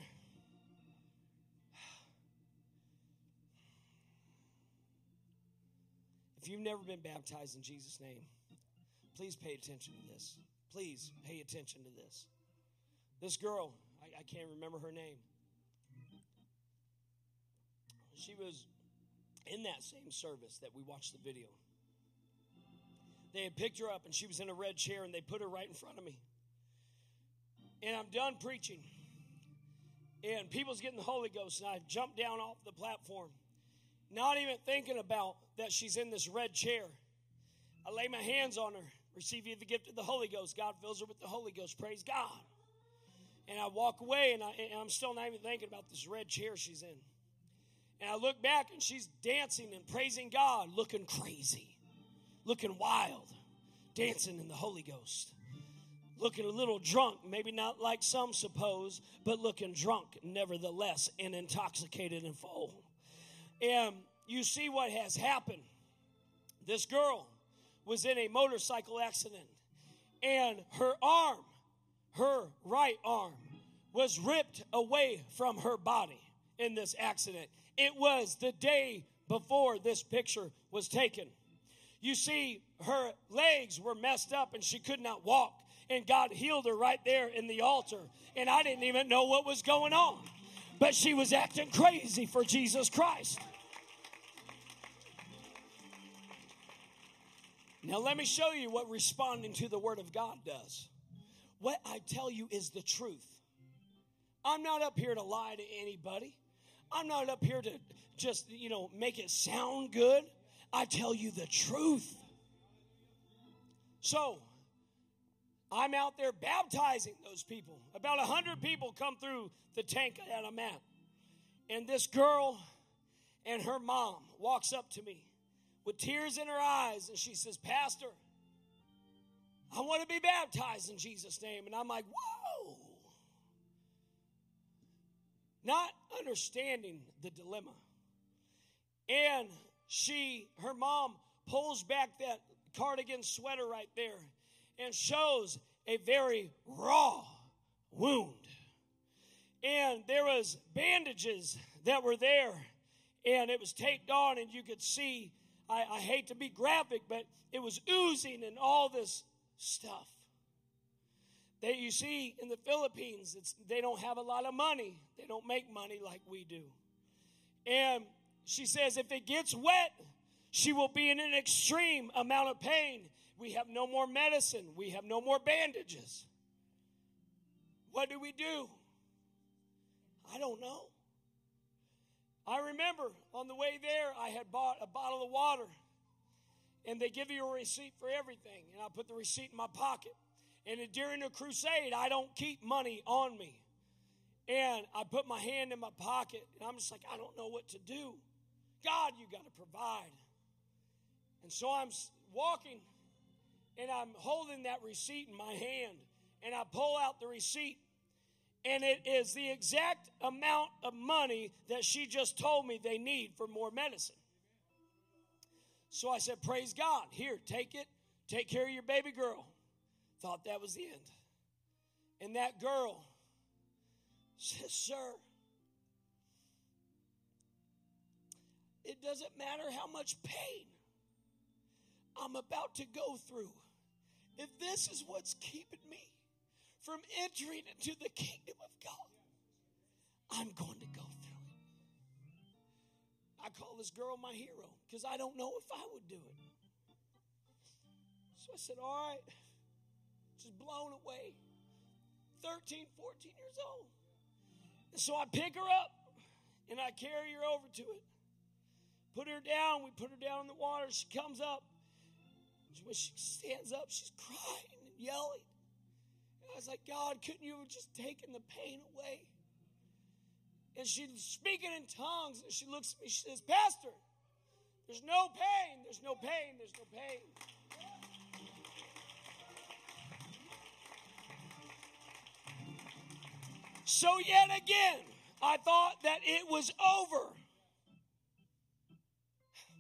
If you've never been baptized in Jesus' name, please pay attention to this. Please pay attention to this. This girl, I, I can't remember her name. She was in that same service that we watched the video. They had picked her up, and she was in a red chair, and they put her right in front of me. And I'm done preaching. And people's getting the Holy Ghost, and I jumped down off the platform, not even thinking about that she's in this red chair. I lay my hands on her, receive you the gift of the Holy Ghost. God fills her with the Holy Ghost. Praise God. And I walk away, and, I, and I'm still not even thinking about this red chair she's in. And I look back, and she's dancing and praising God, looking crazy, looking wild, dancing in the Holy Ghost, looking a little drunk, maybe not like some suppose, but looking drunk nevertheless and intoxicated and full. And you see what has happened. This girl was in a motorcycle accident, and her arm, her right arm, was ripped away from her body in this accident. It was the day before this picture was taken. You see, her legs were messed up and she could not walk. And God healed her right there in the altar. And I didn't even know what was going on. But she was acting crazy for Jesus Christ. Now let me show you what responding to the Word of God does. What I tell you is the truth. I'm not up here to lie to anybody. I'm not up here to just, you know, make it sound good. I tell you the truth. So, I'm out there baptizing those people. About a hundred people come through the tank that I'm at. And this girl and her mom walks up to me with tears in her eyes. And she says, Pastor, I want to be baptized in Jesus' name. And I'm like, whoa. Not understanding the dilemma. And she, her mom, pulls back that cardigan sweater right there and shows a very raw wound. And there was bandages that were there, and it was taped on, and you could see, I, I hate to be graphic, but it was oozing and all this stuff. That you see in the Philippines, it's, they don't have a lot of money. They don't make money like we do. And she says if it gets wet, she will be in an extreme amount of pain. We have no more medicine. We have no more bandages. What do we do? I don't know. I remember on the way there, I had bought a bottle of water. And they give you a receipt for everything. And I put the receipt in my pocket. And during a crusade, I don't keep money on me. And I put my hand in my pocket, and I'm just like, I don't know what to do. God, you got to provide. And so I'm walking, and I'm holding that receipt in my hand, and I pull out the receipt, and it is the exact amount of money that she just told me they need for more medicine. So I said, praise God. Here, take it. Take care of your baby girl. Thought that was the end. And that girl says, sir, it doesn't matter how much pain I'm about to go through. If this is what's keeping me from entering into the kingdom of God, I'm going to go through it. I call this girl my hero because I don't know if I would do it. So I said, all right. Just blown away. thirteen, fourteen years old. And so I pick her up and I carry her over to it. Put her down. We put her down in the water. She comes up. When she stands up, she's crying and yelling. And I was like, God, couldn't you have just taken the pain away? And she's speaking in tongues. And she looks at me. She says, Pastor, there's no pain. There's no pain. There's no pain. So yet again, I thought that it was over.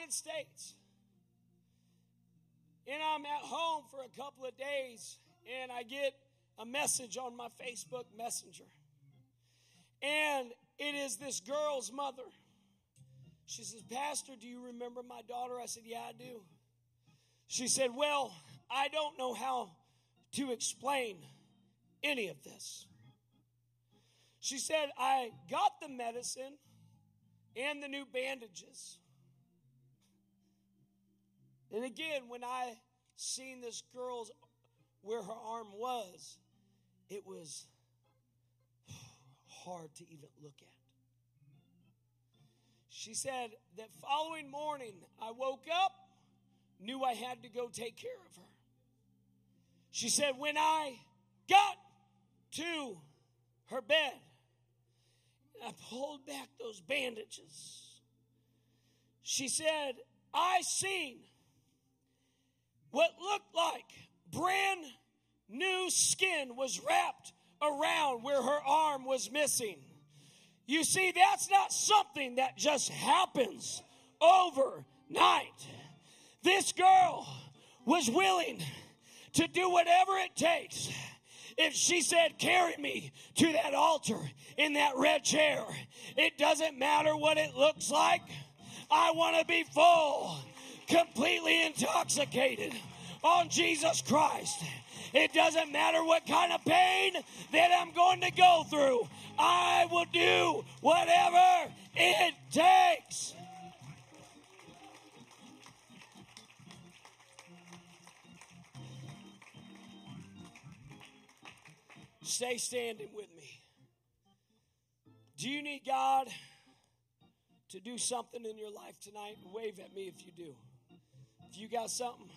United States. And I'm at home for a couple of days, and I get a message on my Facebook Messenger. And it is this girl's mother. She says, Pastor, do you remember my daughter? I said, yeah, I do. She said, well, I don't know how to explain any of this. She said, I got the medicine and the new bandages. And again, when I seen this girl's, where her arm was, it was hard to even look at. She said that following morning, I woke up, knew I had to go take care of her. She said, when I got to her bed, I pulled back those bandages. She said, I seen what looked like brand new skin was wrapped around where her arm was missing. You see, that's not something that just happens overnight. This girl was willing to do whatever it takes. If she said, carry me to that altar in that red chair, it doesn't matter what it looks like. I want to be full, completely intoxicated on Jesus Christ. It doesn't matter what kind of pain that I'm going to go through. I will do whatever it takes. Stay standing with me. Do you need God to do something in your life tonight? Wave at me if you do. If you got something.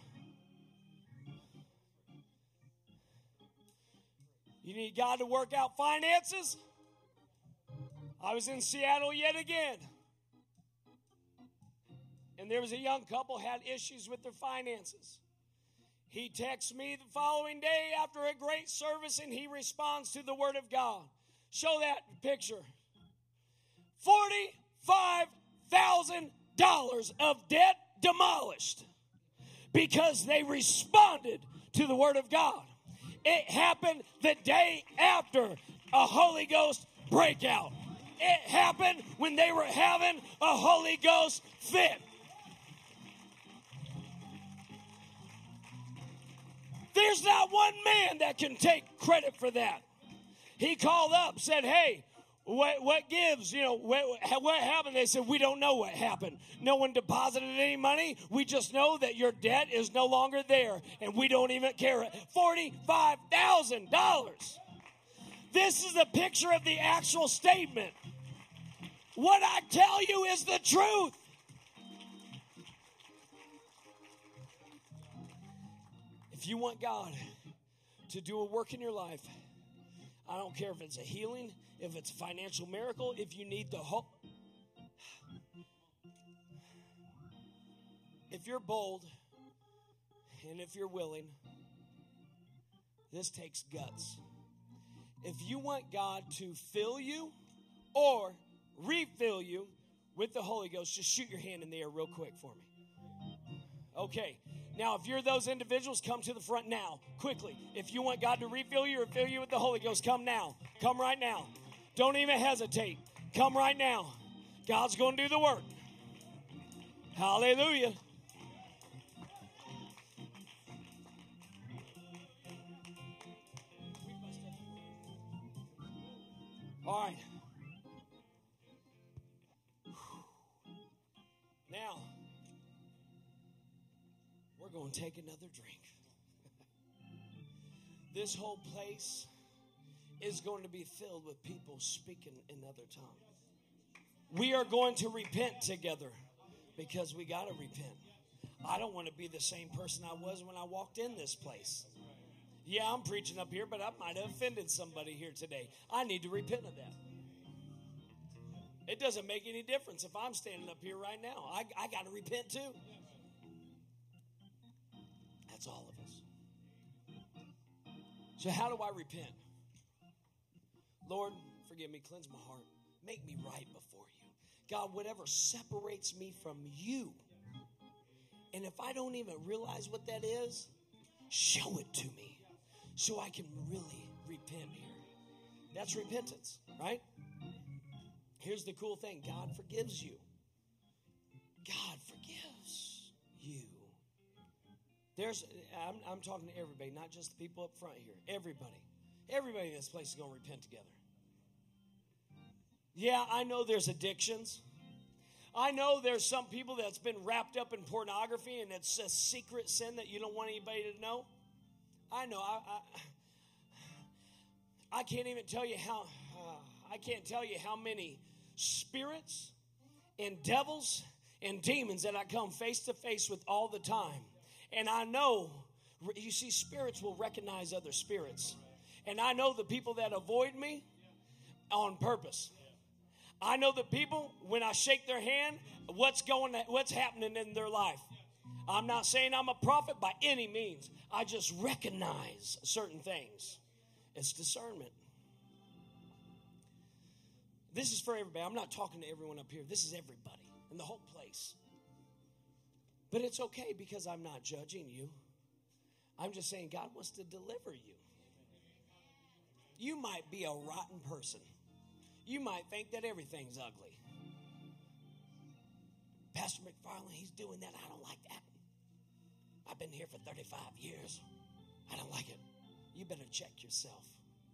You need God to work out finances? I was in Seattle yet again. And there was a young couple had issues with their finances. He texts me the following day after a great service, and he responds to the Word of God. Show that picture. forty-five thousand dollars of debt demolished because they responded to the Word of God. It happened the day after a Holy Ghost breakout. It happened when they were having a Holy Ghost fit. There's not one man that can take credit for that. He called up, said, hey, what, what gives? You know, what, what happened? They said, we don't know what happened. No one deposited any money. We just know that your debt is no longer there, and we don't even care. forty-five thousand dollars. This is a picture of the actual statement. What I tell you is the truth. If you want God to do a work in your life, I don't care if it's a healing, if it's a financial miracle, if you need the hope. If you're bold and if you're willing, this takes guts. If you want God to fill you or refill you with the Holy Ghost, just shoot your hand in the air real quick for me. Okay. Now, if you're those individuals, come to the front now, quickly. If you want God to refill you or fill you with the Holy Ghost, come now. Come right now. Don't even hesitate. Come right now. God's going to do the work. Hallelujah. All right. Now, we're going to take another drink. This whole place is going to be filled with people speaking in other tongues. We are going to repent together because we got to repent. I don't want to be the same person I was when I walked in this place. Yeah, I'm preaching up here, but I might have offended somebody here today. I need to repent of that. It doesn't make any difference if I'm standing up here right now. I, I got to repent too. That's all of us. So how do I repent? Lord, forgive me, cleanse my heart. Make me right before you. God, whatever separates me from you, And if I don't even realize what that is, show it to me so I can really repent here. That's repentance, right? Here's the cool thing. God forgives you. God forgives you. There's, I'm, I'm talking to everybody, not just the people up front here. Everybody. Everybody in this place is going to repent together. Yeah, I know there's addictions. I know there's some people that's been wrapped up in pornography and it's a secret sin that you don't want anybody to know. I know. I I, I can't even tell you how. Uh, I can't tell you how many spirits and devils and demons that I come face to face with all the time. And I know, you see, spirits will recognize other spirits. And I know the people that avoid me on purpose. I know the people, when I shake their hand, what's going, what's happening in their life. I'm not saying I'm a prophet by any means. I just recognize certain things. It's discernment. This is for everybody. I'm not talking to everyone up here. This is everybody in the whole place. But it's okay because I'm not judging you. I'm just saying God wants to deliver you. You might be a rotten person. You might think that everything's ugly. Pastor McFarland, he's doing that. I don't like that. I've been here for thirty-five years. I don't like it. You better check yourself.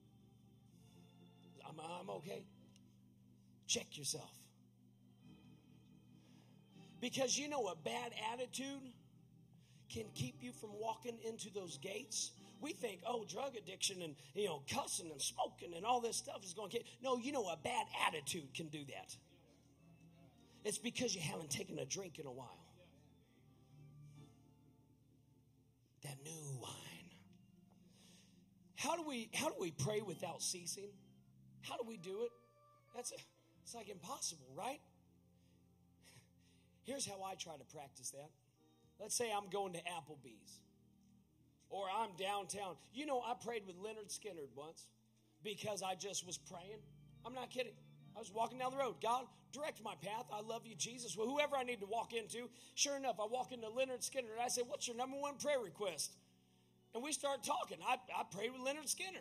I'm, I'm okay. Check yourself. Because you know a bad attitude can keep you from walking into those gates. We think, oh, drug addiction and, you know, cussing and smoking and all this stuff is going to get... No, you know a bad attitude can do that. It's because you haven't taken a drink in a while. That new wine. How do we how do we pray without ceasing? How do we do it? That's a, it's like impossible, right? Here's how I try to practice that. Let's say I'm going to Applebee's. Or I'm downtown. You know, I prayed with Leonard Skinner once because I just was praying. I'm not kidding. I was walking down the road. God, direct my path. I love you, Jesus. Well, whoever I need to walk into, sure enough, I walk into Leonard Skinner and I said, what's your number one prayer request? And we start talking. I, I prayed with Leonard Skinner.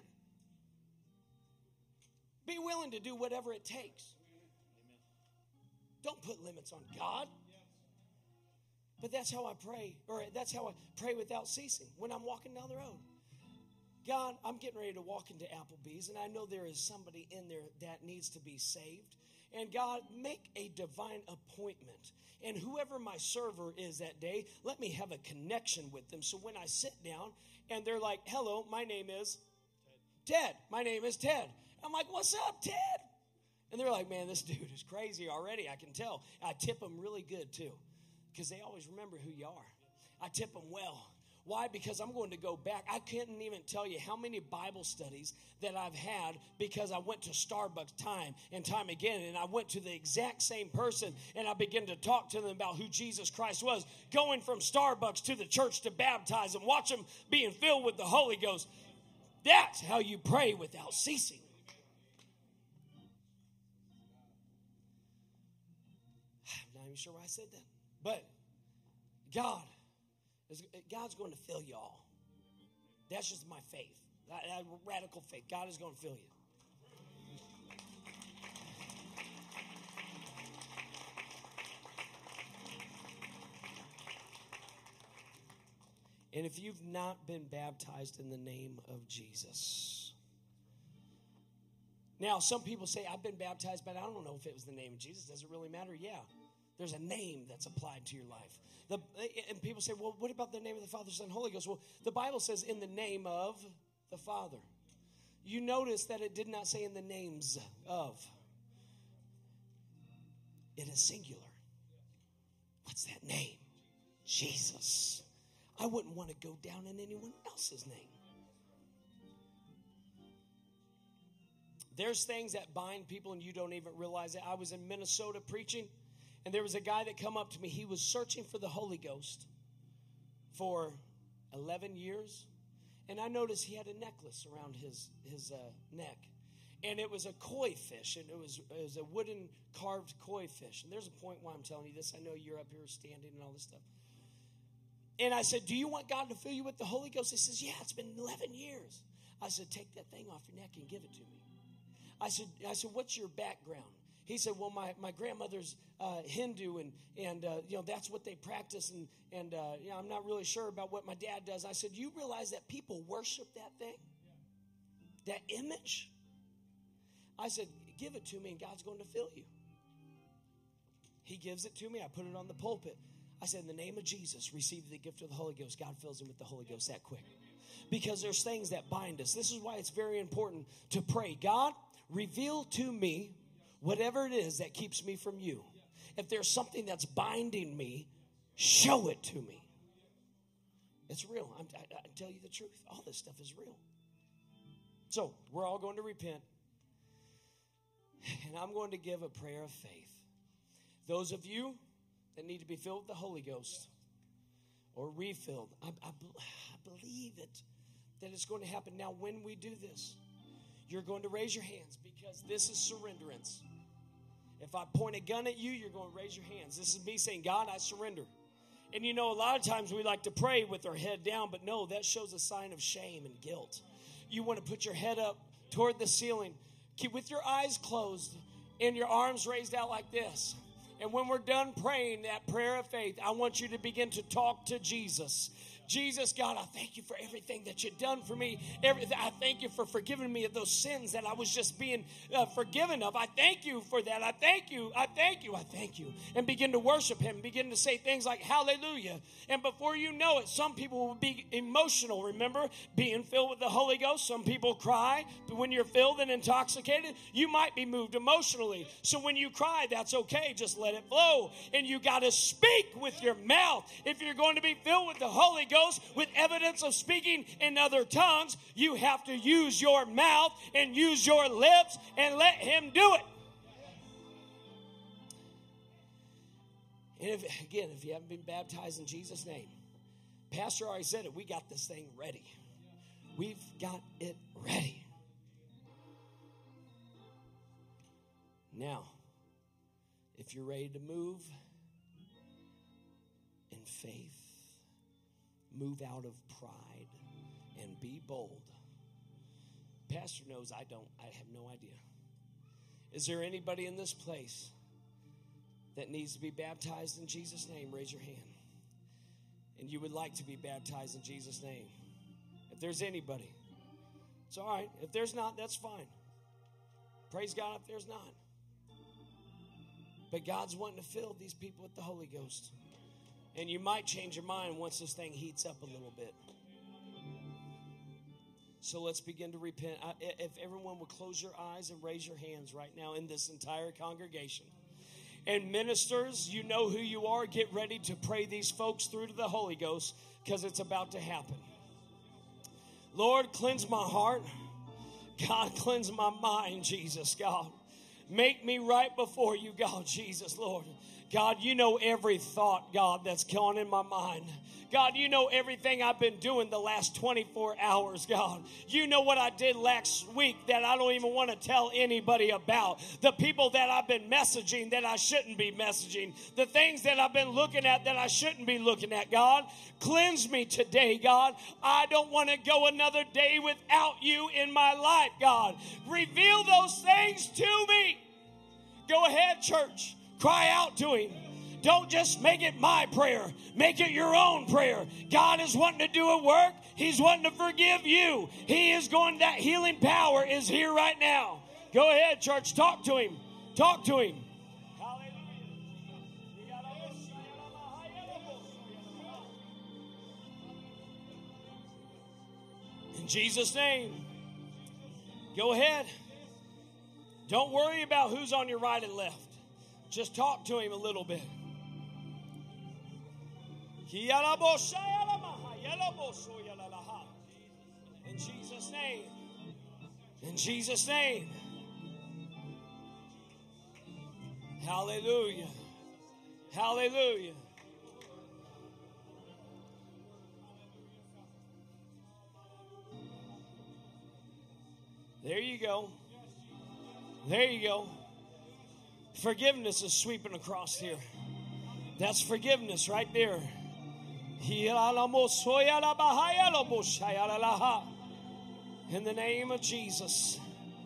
Be willing to do whatever it takes. Don't put limits on God. But that's how I pray, or that's how I pray without ceasing when I'm walking down the road. God, I'm getting ready to walk into Applebee's, and I know there is somebody in there that needs to be saved. And God, make a divine appointment. And whoever my server is that day, let me have a connection with them. So when I sit down, and they're like, hello, my name is Ted. Ted. My name is Ted. I'm like, what's up, Ted? And they're like, man, this dude is crazy already. I can tell. I tip them really good, too. Because they always remember who you are. I tip them well. Why? Because I'm going to go back. I couldn't even tell you how many Bible studies that I've had because I went to Starbucks time and time again. And I went to the exact same person and I began to talk to them about who Jesus Christ was. Going from Starbucks to the church to baptize and watch them being filled with the Holy Ghost. That's how you pray without ceasing. I'm not even sure why I said that. But God, is, God's going to fill you all. That's just my faith. That, that radical faith. God is going to fill you. And if you've not been baptized in the name of Jesus. Now, some people say, I've been baptized, but I don't know if it was the name of Jesus. Does it really matter? Yeah. There's a name that's applied to your life. The, and people say, well, what about the name of the Father, Son, Holy Ghost? Well, the Bible says in the name of the Father. You notice that it did not say in the names of. It is singular. What's that name? Jesus. I wouldn't want to go down in anyone else's name. There's things that bind people and you don't even realize it. I was in Minnesota preaching. And there was a guy that come up to me. He was searching for the Holy Ghost for eleven years. And I noticed he had a necklace around his, his uh, neck. And it was a koi fish. And it was, it was a wooden carved koi fish. And there's a point why I'm telling you this. I know you're up here standing and all this stuff. And I said, do you want God to fill you with the Holy Ghost? He says, yeah, it's been eleven years. I said, take that thing off your neck and give it to me. I said, I said, what's your background? He said, well, my, my grandmother's uh, Hindu, and, and uh, you know, that's what they practice, and, and uh, you know, I'm not really sure about what my dad does. I said, you realize that people worship that thing? That image? I said, give it to me, and God's going to fill you. He gives it to me. I put it on the pulpit. I said, in the name of Jesus, receive the gift of the Holy Ghost. God fills him with the Holy Ghost that quick. Because there's things that bind us. This is why it's very important to pray. God, reveal to me whatever it is that keeps me from you. If there's something that's binding me, show it to me. It's real. I'm, I, I tell you the truth. All this stuff is real. So we're all going to repent. And I'm going to give a prayer of faith. Those of you that need to be filled with the Holy Ghost or refilled, I, I, I believe it, that it's going to happen. Now, when we do this, you're going to raise your hands because this is surrenderance. If I point a gun at you, you're going to raise your hands. This is me saying, God, I surrender. And you know, a lot of times we like to pray with our head down, but no, that shows a sign of shame and guilt. You want to put your head up toward the ceiling, keep with your eyes closed and your arms raised out like this. And when we're done praying that prayer of faith, I want you to begin to talk to Jesus. Jesus, God, I thank you for everything that you've done for me. Everything. I thank you for forgiving me of those sins that I was just being uh, forgiven of. I thank you for that. I thank you. I thank you. I thank you. And begin to worship him. Begin to say things like hallelujah. And before you know it, some people will be emotional. Remember, being filled with the Holy Ghost. Some people cry. But when you're filled and intoxicated, you might be moved emotionally. So when you cry, that's okay. Just let it flow. And you got to speak with your mouth. If you're going to be filled with the Holy Ghost, with evidence of speaking in other tongues, you have to use your mouth and use your lips and let him do it. And if, again, if you haven't been baptized in Jesus' name, Pastor already said it, we got this thing ready. We've got it ready. Now, if you're ready to move in faith, move out of pride and be bold. Pastor knows I don't. I have no idea. Is there anybody in this place that needs to be baptized in Jesus' name? Raise your hand. And you would like to be baptized in Jesus' name. If there's anybody, it's all right. If there's not, that's fine. Praise God if there's not. But God's wanting to fill these people with the Holy Ghost. And you might change your mind once this thing heats up a little bit. So let's begin to repent. I, if everyone would close your eyes and raise your hands right now in this entire congregation. And ministers, you know who you are. Get ready to pray these folks through to the Holy Ghost because it's about to happen. Lord, cleanse my heart. God, cleanse my mind, Jesus, God. Make me right before you, God, Jesus, Lord. God, you know every thought, God, that's gone in my mind. God, you know everything I've been doing the last twenty-four hours, God. You know what I did last week that I don't even want to tell anybody about. The people that I've been messaging that I shouldn't be messaging. The things that I've been looking at that I shouldn't be looking at, God. Cleanse me today, God. I don't want to go another day without you in my life, God. Reveal those things to me. Go ahead, church. Cry out to him. Don't just make it my prayer. Make it your own prayer. God is wanting to do a work. He's wanting to forgive you. He is going, that healing power is here right now. Go ahead, church. Talk to him. Talk to him. In Jesus' name. Go ahead. Don't worry about who's on your right and left. Just talk to him a little bit. In Jesus' name. In Jesus' name. Hallelujah. Hallelujah. There you go. There you go. Forgiveness is sweeping across here. That's forgiveness right there. In the name of Jesus.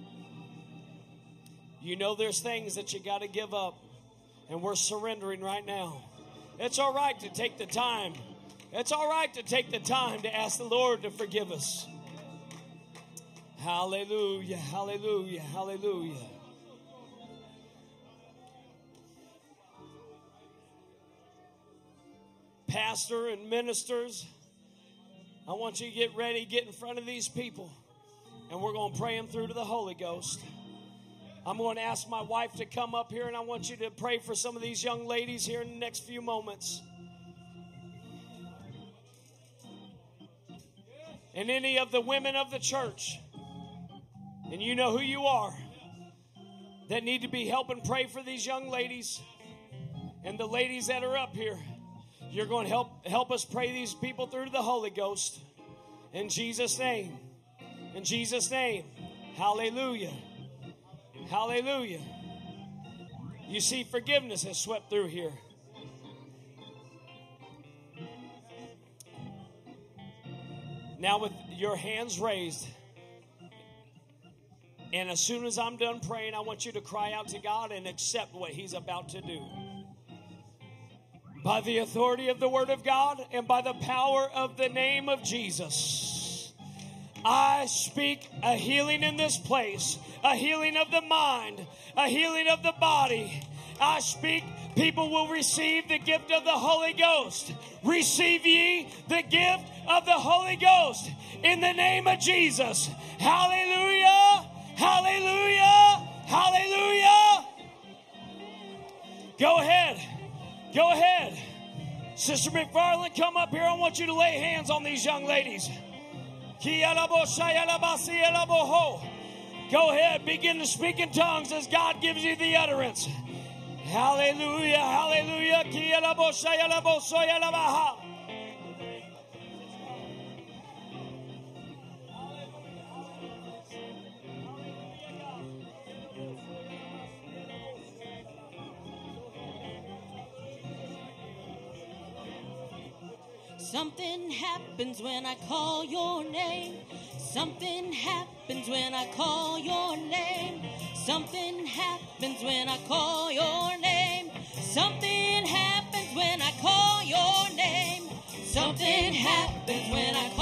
You know there's things that you got to give up, and we're surrendering right now. It's all right to take the time. It's all right to take the time to ask the Lord to forgive us. Hallelujah, hallelujah, hallelujah. Pastor and ministers, I want you to get ready, get in front of these people, and we're going to pray them through to the Holy Ghost. I'm going to ask my wife to come up here, and I want you to pray for some of these young ladies here in the next few moments. And any of the women of the church, and you know who you are, that need to be helping pray for these young ladies and the ladies that are up here. You're going to help help us pray these people through to the Holy Ghost. In Jesus' name. In Jesus' name. Hallelujah. Hallelujah. You see, forgiveness has swept through here. Now with your hands raised, and as soon as I'm done praying, I want you to cry out to God and accept what He's about to do. By the authority of the Word of God and by the power of the name of Jesus, I speak a healing in this place, a healing of the mind, a healing of the body. I speak people will receive the gift of the Holy Ghost. Receive ye the gift of the Holy Ghost in the name of Jesus. Hallelujah, hallelujah, hallelujah. Go ahead, go ahead. Sister McFarland, come up here. I want you to lay hands on these young ladies. Go ahead, begin to speak in tongues as God gives you the utterance. Hallelujah, hallelujah.
Something happens when I call your name. Something happens when I call your name. Something happens when I call your name. Something happens when I call your name. Something happens when I call